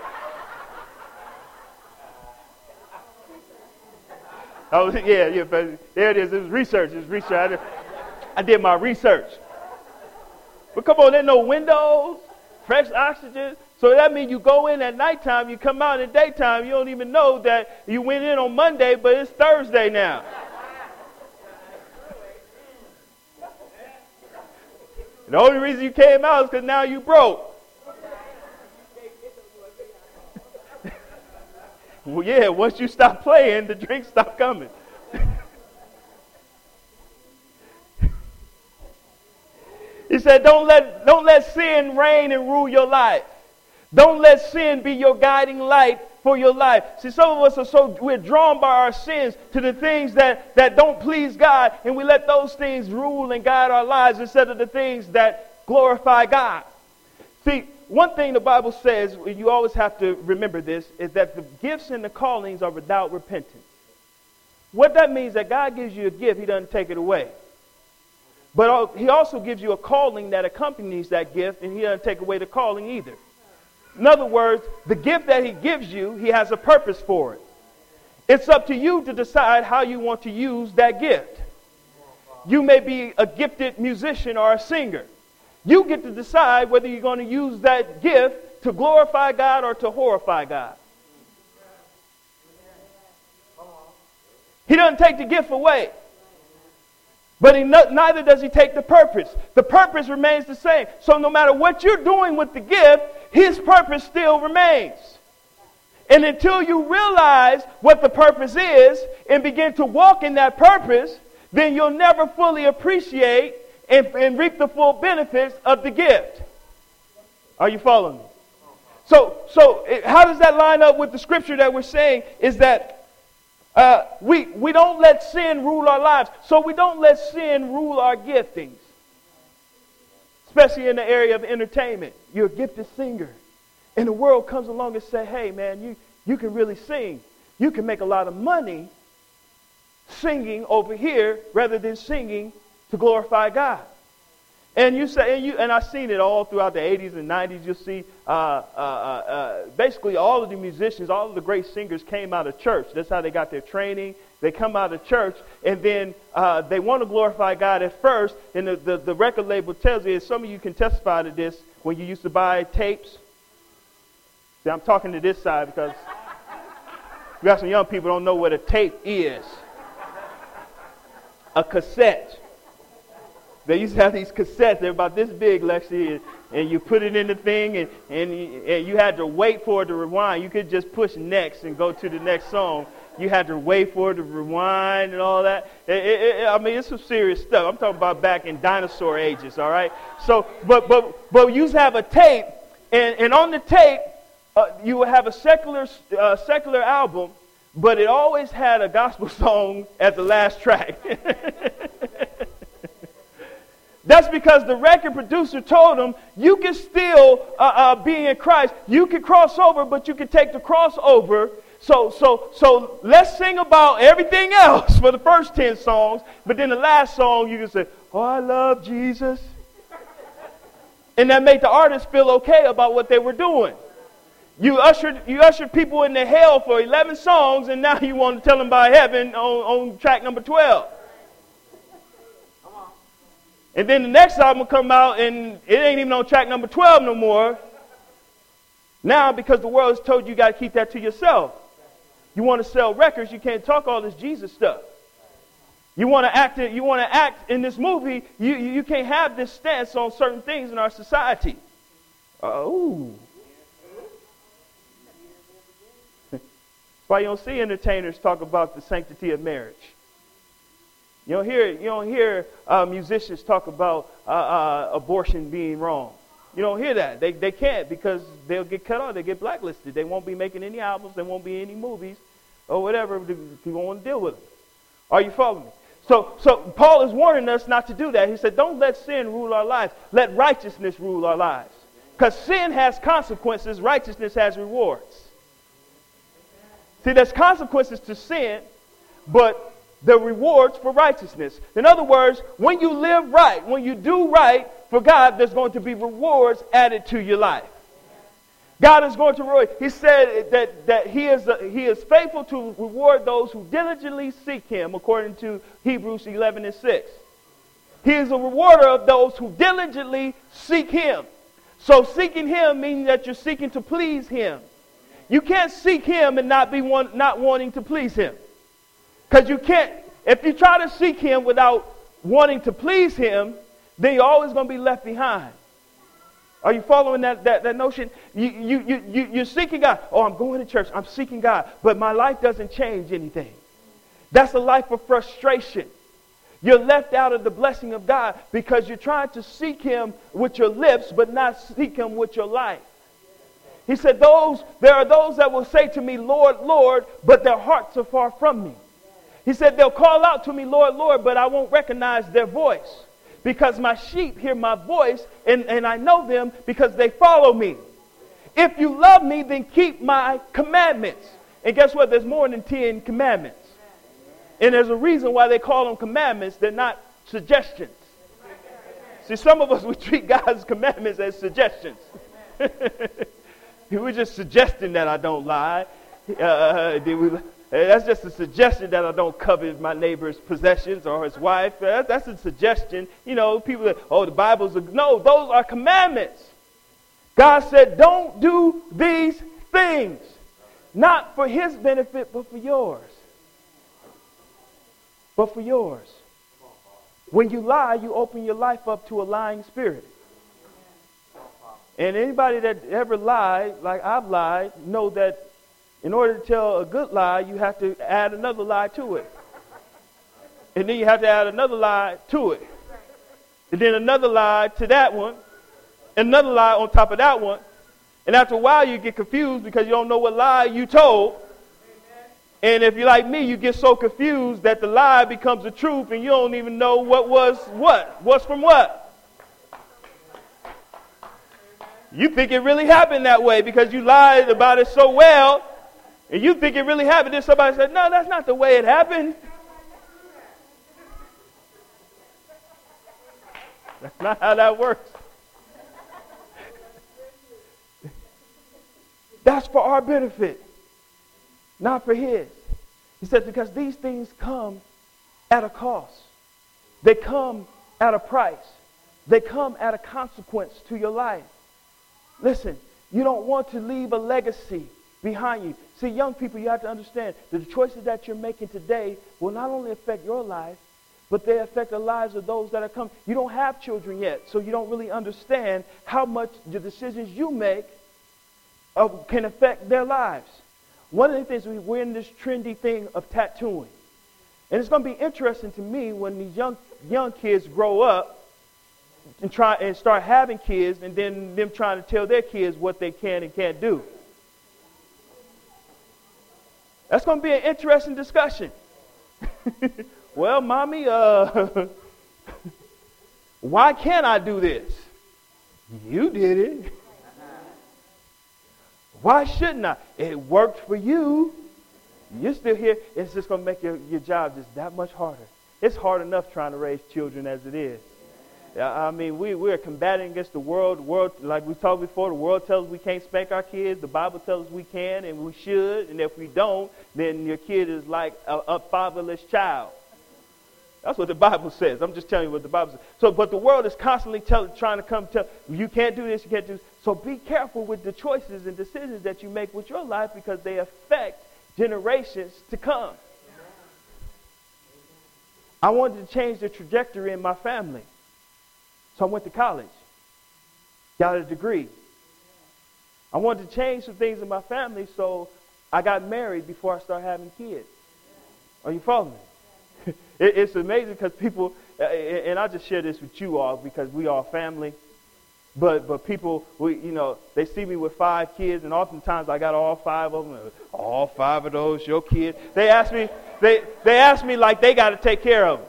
Oh, yeah, but there it is. It was research. I did my research. But come on, there's no windows, fresh oxygen. So that means you go in at nighttime, you come out in daytime. You don't even know that you went in on Monday, but it's Thursday now. And the only reason you came out is because now you broke. Well, yeah, once you stop playing, the drinks stop coming. He said, don't let sin reign and rule your life. Don't let sin be your guiding light for your life. See, some of us we're drawn by our sins to the things that don't please God, and we let those things rule and guide our lives instead of the things that glorify God. See, one thing the Bible says, and you always have to remember this, is that the gifts and the callings are without repentance. What that means is that God gives you a gift, He doesn't take it away. But He also gives you a calling that accompanies that gift, and He doesn't take away the calling either. In other words, the gift that He gives you, He has a purpose for it. It's up to you to decide how you want to use that gift. You may be a gifted musician or a singer. You get to decide whether you're going to use that gift to glorify God or to horrify God. He doesn't take the gift away. But neither does He take the purpose. The purpose remains the same. So no matter what you're doing with the gift, His purpose still remains. And until you realize what the purpose is and begin to walk in that purpose, then you'll never fully appreciate and reap the full benefits of the gift. Are you following me? So how does that line up with the scripture that we're saying is that we don't let sin rule our lives. So we don't let sin rule our giftings. Especially in the area of entertainment. You're a gifted singer. And the world comes along and says, hey man, you can really sing. You can make a lot of money singing over here rather than singing to glorify God. And you say, and I've seen it all throughout the 80s and 90s. You'll see basically all of the musicians, all of the great singers came out of church. That's how they got their training. They come out of church, and then they want to glorify God at first. And the record label tells you, some of you can testify to this, when you used to buy tapes. See, I'm talking to this side because we got some young people who don't know what a tape is. A cassette. They used to have these cassettes. They're about this big, Lexi, and you put it in the thing, and you had to wait for it to rewind. You could just push next and go to the next song. You had to wait for it to rewind and all that. I mean, it's some serious stuff. I'm talking about back in dinosaur ages, all right? So, but you have a tape, and on the tape, you would have a secular album, but it always had a gospel song at the last track. That's because the record producer told him, you can still be in Christ. You can cross over, but you can take the crossover. So let's sing about everything else for the first 10 songs. But then the last song, you can say, oh, I love Jesus. And that made the artist feel okay about what they were doing. You ushered people into hell for 11 songs, and now you want to tell them about heaven on track number 12. And then the next album will come out, and it ain't even on track number 12 no more. Now, because the world has told you, you got to keep that to yourself. You want to sell records, you can't talk all this Jesus stuff. You want to act in this movie, you can't have this stance on certain things in our society. Oh. That's why you don't see entertainers talk about the sanctity of marriage. You don't hear musicians talk about abortion being wrong. You don't hear that. They can't, because they'll get cut off. They get blacklisted. They won't be making any albums. There won't be any movies or whatever. You won't want to deal with them. Are you following me? So Paul is warning us not to do that. He said, don't let sin rule our lives. Let righteousness rule our lives. Because sin has consequences. Righteousness has rewards. See, there's consequences to sin, but the rewards for righteousness. In other words, when you live right, when you do right for God, there's going to be rewards added to your life. God is going to reward. He said that he is faithful to reward those who diligently seek Him, according to Hebrews 11:6. He is a rewarder of those who diligently seek Him. So seeking Him means that you're seeking to please Him. You can't seek Him and not wanting to please Him. Because you can't, if you try to seek Him without wanting to please Him, then you're always going to be left behind. Are you following that notion? You're seeking God. Oh, I'm going to church. I'm seeking God. But my life doesn't change anything. That's a life of frustration. You're left out of the blessing of God because you're trying to seek Him with your lips, but not seek Him with your life. He said, there are those that will say to me, Lord, Lord, but their hearts are far from me. He said, they'll call out to me, Lord, Lord, but I won't recognize their voice. Because my sheep hear my voice, and I know them because they follow me. If you love me, then keep my commandments. And guess what? There's more than 10 commandments. And there's a reason why they call them commandments. They're not suggestions. See, some of us, we treat God's commandments as suggestions. We're just suggesting that I don't lie. That's just a suggestion that I don't covet my neighbor's possessions or his wife. That's a suggestion. You know, people that, oh, the Bible's no, those are commandments. God said, don't do these things. Not for His benefit, but for yours. But for yours. When you lie, you open your life up to a lying spirit. And anybody that ever lied, like I've lied, know that in order to tell a good lie, you have to add another lie to it. And then you have to add another lie to it. And then another lie to that one. And another lie on top of that one. And after a while, you get confused because you don't know what lie you told. And if you're like me, you get so confused that the lie becomes the truth and you don't even know what was what. What's from what? You think it really happened that way because you lied about it so well. And you think it really happened. Then somebody said, no, that's not the way it happened. That's not how that works. That's for our benefit, not for His. He says, because these things come at a cost. They come at a price. They come at a consequence to your life. Listen, you don't want to leave a legacy behind you. See, young people, you have to understand that the choices that you're making today will not only affect your life, but they affect the lives of those that are coming. You don't have children yet, so you don't really understand how much the decisions you make can affect their lives. One of the things, we're in this trendy thing of tattooing. And it's going to be interesting to me when these young kids grow up and start having kids, and then them trying to tell their kids what they can and can't do. That's going to be an interesting discussion. Well, mommy, why can't I do this? You did it. Why shouldn't I? It worked for you. You're still here. It's just going to make your job just that much harder. It's hard enough trying to raise children as it is. I mean, we're combating against the world. The world, like we talked before, the world tells us we can't spank our kids. The Bible tells us we can and we should. And if we don't, then your kid is like a fatherless child. That's what the Bible says. I'm just telling you what the Bible says. So, but the world is constantly trying to come tell you can't do this, you can't do this. So be careful with the choices and decisions that you make with your life because they affect generations to come. I wanted to change the trajectory in my family. So I went to college, got a degree. I wanted to change some things in my family, so I got married before I started having kids. Are you following me? It's amazing because people, and I just share this with you all because we are family, but people, they see me with 5 kids, and oftentimes I got all 5 of them. All 5 of those, your kids. They ask me like they got to take care of them.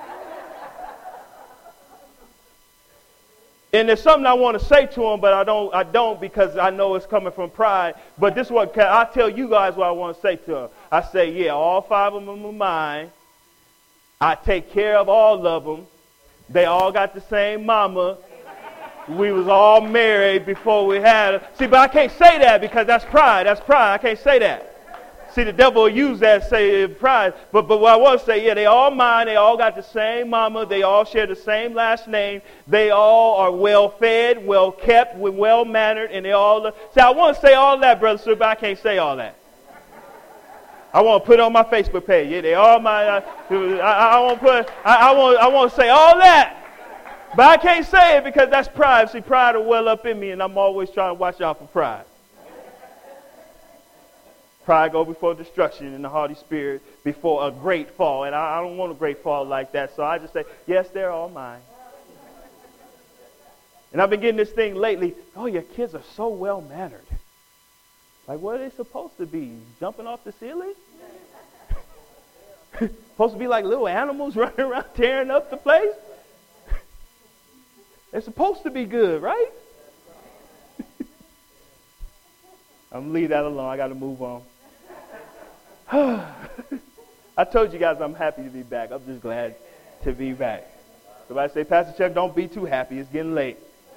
And there's something I want to say to them, but I don't because I know it's coming from pride. But this is what I tell you guys what I want to say to them. I say, yeah, all 5 of them are mine. I take care of all of them. They all got the same mama. We was all married before we had her. See, but I can't say that because that's pride. That's pride. I can't say that. See, the devil will use that say pride. But what I want to say, yeah, they all mine. They all got the same mama. They all share the same last name. They all are well fed, well kept, well mannered, and they all. See, I want to say all that, brother, sir, but I can't say all that. I want to put it on my Facebook page. Yeah, they all mine. I want to say all that. But I can't say it because that's pride. See, pride will well up in me, and I'm always trying to watch out for pride. Pride go before destruction and the haughty spirit before a great fall. And I don't want a great fall like that. So I just say, yes, they're all mine. And I've been getting this thing lately. Oh, your kids are so well-mannered. Like, what are they supposed to be? Jumping off the ceiling? Supposed to be like little animals running around tearing up the place? They're supposed to be good, right? I'm going to leave that alone. I got to move on. I told you guys I'm happy to be back. I'm just glad to be back. Somebody say, Pastor Chuck, don't be too happy. It's getting late.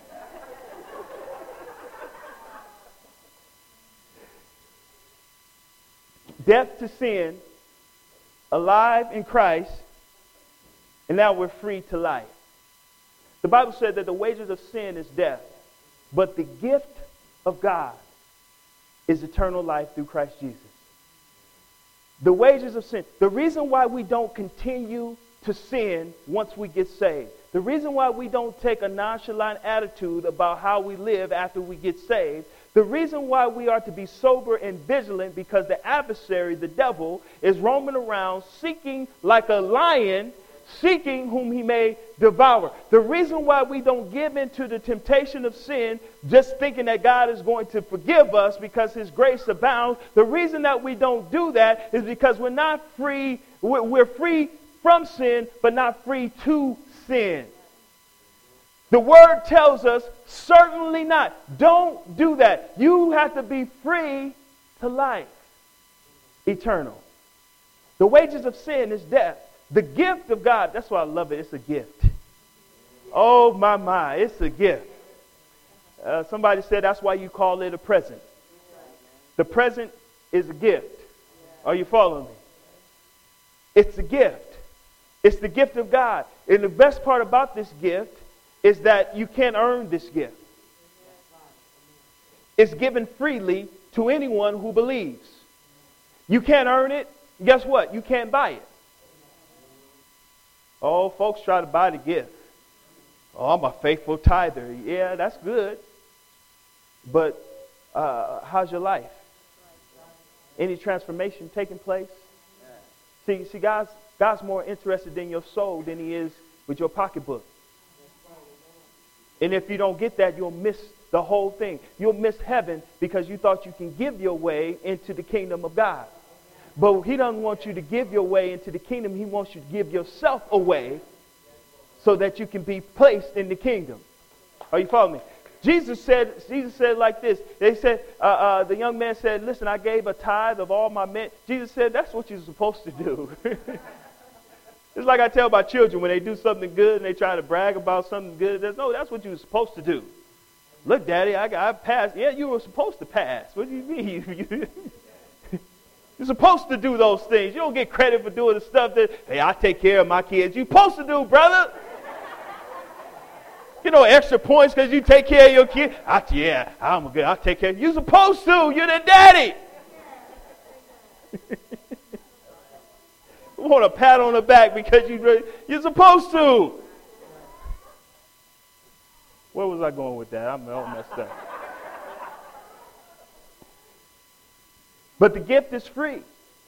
Death to sin, alive in Christ, and now we're free to life. The Bible said that the wages of sin is death, but the gift of God is eternal life through Christ Jesus. The wages of sin. The reason why we don't continue to sin once we get saved. The reason why we don't take a nonchalant attitude about how we live after we get saved. The reason why we are to be sober and vigilant because the adversary, the devil, is roaming around seeking like a lion, seeking whom he may devour. The reason why we don't give in to the temptation of sin, just thinking that God is going to forgive us because his grace abounds, the reason that we don't do that is because we're not free, we're free from sin, but not free to sin. The word tells us, certainly not. Don't do that. You have to be free to life, eternal. The wages of sin is death. The gift of God, that's why I love it. It's a gift. Oh, my, it's a gift. Somebody said that's why you call it a present. The present is a gift. Are you following me? It's a gift. It's the gift of God. And the best part about this gift is that you can't earn this gift. It's given freely to anyone who believes. You can't earn it. Guess what? You can't buy it. Oh, folks try to buy the gift. Oh, I'm a faithful tither. Yeah, that's good. But how's your life? Any transformation taking place? See, God's more interested in your soul than he is with your pocketbook. And if you don't get that, you'll miss the whole thing. You'll miss heaven because you thought you can give your way into the kingdom of God. But he doesn't want you to give your way into the kingdom. He wants you to give yourself away so that you can be placed in the kingdom. Are you following me? Jesus said like this. They said, the young man said, listen, I gave a tithe of all my men. Jesus said, that's what you're supposed to do. It's like I tell my children when they do something good and they try to brag about something good. No, that's what you're supposed to do. Look, Daddy, I passed. Yeah, you were supposed to pass. What do you mean? You're supposed to do those things. You don't get credit for doing the stuff that, hey, I take care of my kids. You're supposed to do, brother. You know, extra points because you take care of your kid. I'm good. I'll take care. You're supposed to. You're the daddy. You want a pat on the back because you're supposed to. Where was I going with that? I'm all messed up. But the gift is free.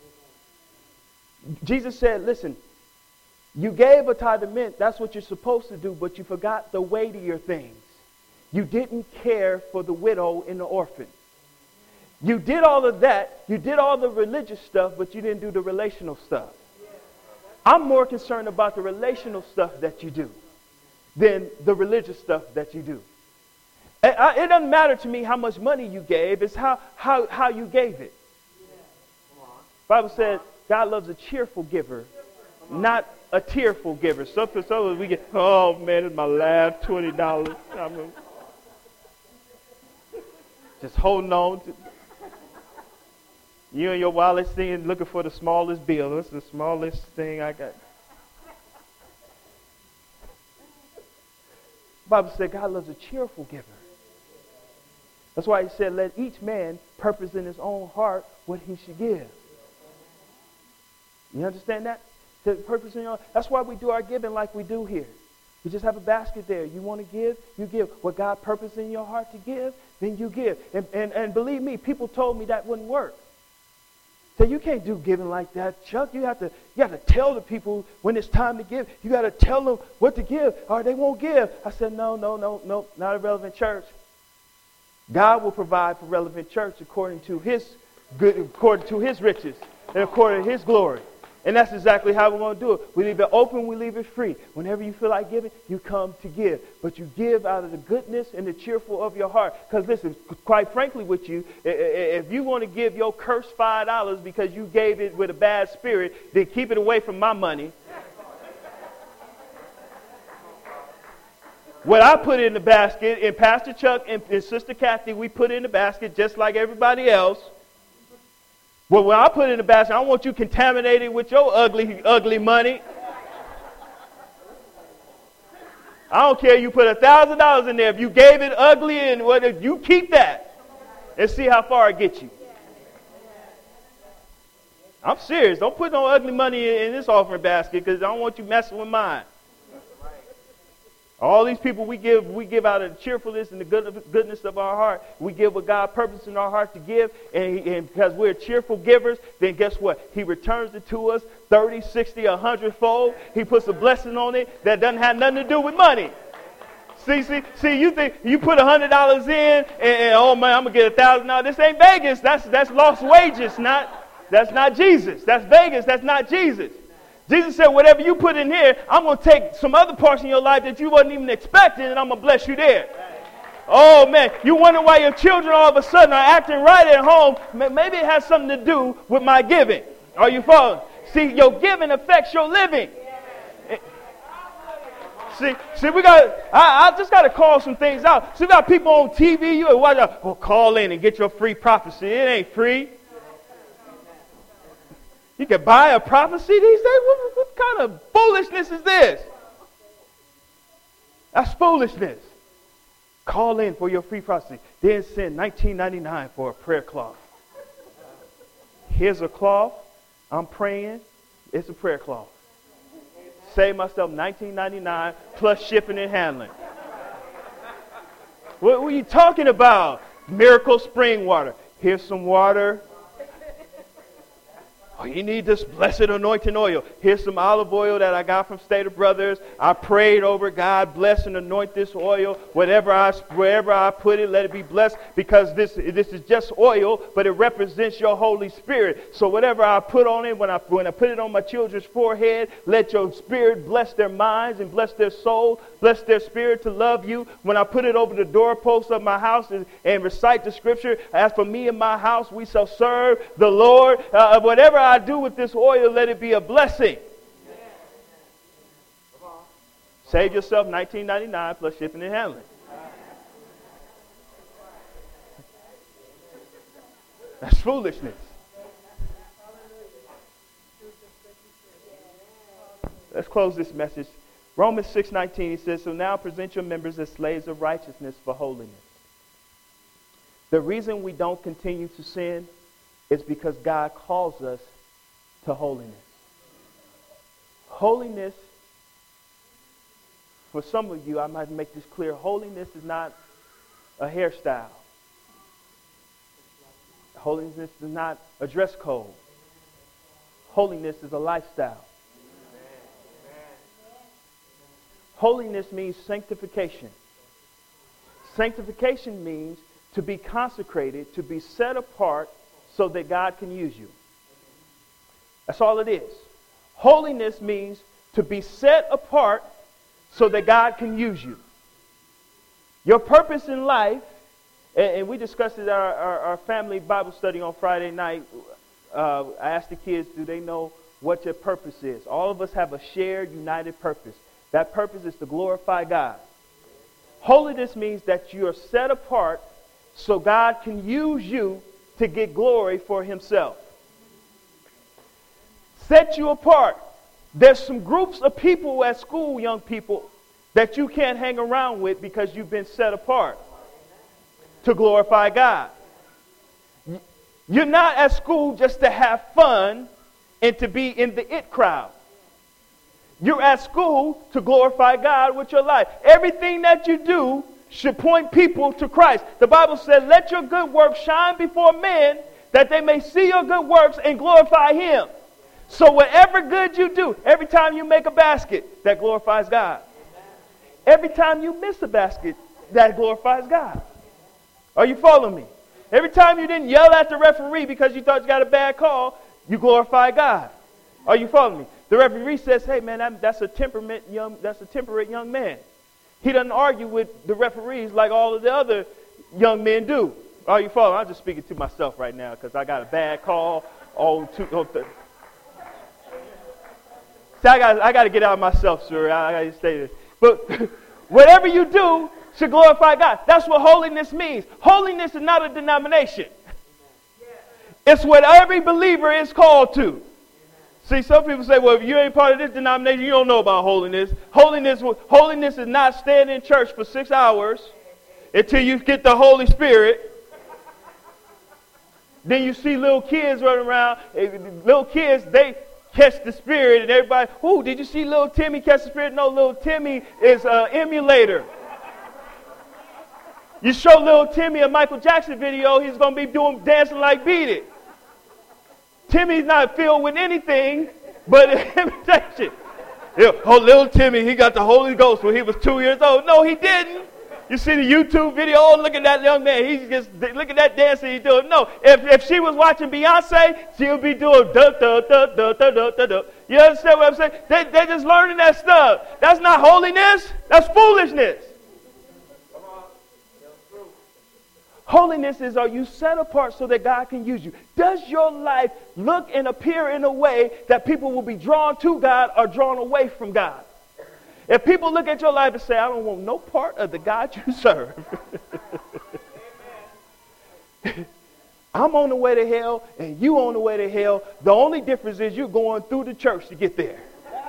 Jesus said, listen, you gave a tithe of mint. That's what you're supposed to do, but you forgot the weightier things. You didn't care for the widow and the orphan. You did all of that. You did all the religious stuff, but you didn't do the relational stuff. I'm more concerned about the relational stuff that you do than the religious stuff that you do. It doesn't matter to me how much money you gave. It's how you gave it. The Bible said God loves a cheerful giver, not a tearful giver. So for some of us, we get, oh man, it's my last $20. Just holding on to. You and your wallet sitting looking for the smallest bill. That's the smallest thing I got. The Bible said God loves a cheerful giver. That's why he said, let each man purpose in his own heart what he should give. You understand that? The purpose in your. That's why we do our giving like we do here. We just have a basket there. You want to give, you give. What God purposed in your heart to give, then you give. And believe me, people told me that wouldn't work. So you can't do giving like that, Chuck. You got to tell the people when it's time to give. You got to tell them what to give, or they won't give. I said, no, not a relevant church. God will provide for relevant church according to His riches and according to His glory. And that's exactly how we're going to do it. We leave it open, we leave it free. Whenever you feel like giving, you come to give. But you give out of the goodness and the cheerful of your heart. Because listen, quite frankly with you, if you want to give your cursed $5 because you gave it with a bad spirit, then keep it away from my money. What I put in the basket, and Pastor Chuck and Sister Kathy, we put in the basket just like everybody else. Well, when I put it in the basket, I don't want you contaminated with your ugly money. I don't care. You put $1,000 in there. If you gave it ugly, and what, you keep that and see how far it gets you. I'm serious. Don't put no ugly money in this offering basket because I don't want you messing with mine. All these people we give out of the cheerfulness and the goodness of our heart. We give what God purposed in our heart to give. And because we're cheerful givers, then guess what? He returns it to us 30, 60, 100-fold. He puts a blessing on it that doesn't have nothing to do with money. See, you think you put $100 in and oh man, I'm going to get $1,000. This ain't Vegas. That's lost wages. That's not Jesus. That's Vegas. That's not Jesus. Jesus said, whatever you put in here, I'm going to take some other parts in your life that you wasn't even expecting, and I'm going to bless you there. Oh, man, you wonder why your children all of a sudden are acting right at home. Maybe it has something to do with my giving. Are you following? See, your giving affects your living. See, I just got to call some things out. See, we got people on TV, you watch, call in and get your free prophecy. It ain't free. You can buy a prophecy these days? What kind of foolishness is this? That's foolishness. Call in for your free prophecy. Then send $19.99 for a prayer cloth. Here's a cloth. I'm praying. It's a prayer cloth. Save myself $19.99 plus shipping and handling. What are you talking about? Miracle spring water. Here's some water. Oh, you need this blessed anointing oil. Here's some olive oil that I got from Stater Brothers. I prayed over God, bless and anoint this oil. Wherever I put it, let it be blessed, because this is just oil, but it represents your Holy Spirit. So whatever I put on it, when I put it on my children's forehead, let your Spirit bless their minds and bless their soul, bless their spirit to love you. When I put it over the doorposts of my house and recite the scripture, as for me and my house, we shall serve the Lord. Whatever I do with this oil, let it be a blessing. Save yourself $19.99 plus shipping and handling. That's foolishness. Let's close this message. Romans 6:19, he says, so now present your members as slaves of righteousness for holiness. The reason we don't continue to sin is because God calls us to holiness. Holiness, for some of you, I might make this clear, holiness is not a hairstyle. Holiness is not a dress code. Holiness is a lifestyle. Holiness means sanctification. Sanctification means to be consecrated, to be set apart so that God can use you. That's all it is. Holiness means to be set apart so that God can use you. Your purpose in life, and we discussed it at our family Bible study on Friday night. I asked the kids, do they know what your purpose is? All of us have a shared, united purpose. That purpose is to glorify God. Holiness means that you are set apart so God can use you to get glory for himself. Set you apart. There's some groups of people at school, young people, that you can't hang around with because you've been set apart to glorify God. You're not at school just to have fun and to be in the it crowd. You're at school to glorify God with your life. Everything that you do should point people to Christ. The Bible says, let your good works shine before men, that they may see your good works and glorify him. So whatever good you do, every time you make a basket, that glorifies God. Every time you miss a basket, that glorifies God. Are you following me? Every time you didn't yell at the referee because you thought you got a bad call, you glorify God. Are you following me? The referee says, hey man, that's a temperate young man. He doesn't argue with the referees like all of the other young men do. Are you following? I'm just speaking to myself right now because I got a bad call. See, I got to get out of myself, sir. I got to say this. But whatever you do should glorify God. That's what holiness means. Holiness is not a denomination. It's what every believer is called to. See, some people say, well, if you ain't part of this denomination, you don't know about holiness. Holiness is not staying in church for 6 hours until you get the Holy Spirit. Then you see little kids running around. Little kids, they catch the Spirit, and everybody, ooh, did you see little Timmy catch the Spirit? No, little Timmy is an emulator. You show little Timmy a Michael Jackson video, he's going to be dancing like Beat It. Timmy's not filled with anything but imitation. Oh, little Timmy, he got the Holy Ghost when he was 2 years old. No, he didn't. You see the YouTube video, oh, look at that young man. He's just, look at that dancing he's doing. No, if she was watching Beyonce, she would be doing da-da-da-da-da-da-da-da. You understand what I'm saying? They're just learning that stuff. That's not holiness. That's foolishness. Holiness is, are you set apart so that God can use you? Does your life look and appear in a way that people will be drawn to God or drawn away from God? If people look at your life and say, I don't want no part of the God you serve. I'm on the way to hell and you on the way to hell. The only difference is you're going through the church to get there.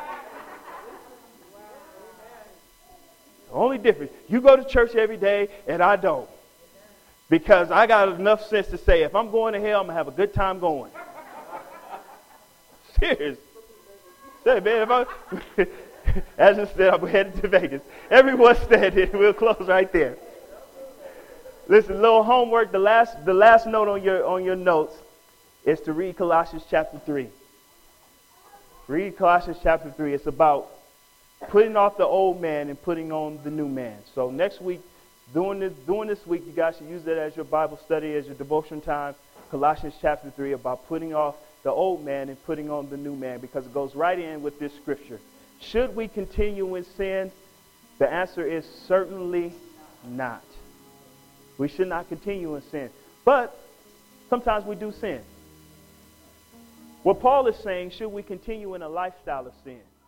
The only difference. You go to church every day and I don't. Because I got enough sense to say, if I'm going to hell, I'm going to have a good time going. Serious. Say, man, as I said, I'm headed to Vegas. Everyone said it. We'll close right there. Listen, little homework. The last note on your notes is to read Colossians chapter 3. Read Colossians chapter 3. It's about putting off the old man and putting on the new man. So next week, during this week, you guys should use that as your Bible study, as your devotion time. Colossians chapter 3, about putting off the old man and putting on the new man, because it goes right in with this scripture. Should we continue in sin? The answer is certainly not. We should not continue in sin. But sometimes we do sin. What Paul is saying, should we continue in a lifestyle of sin?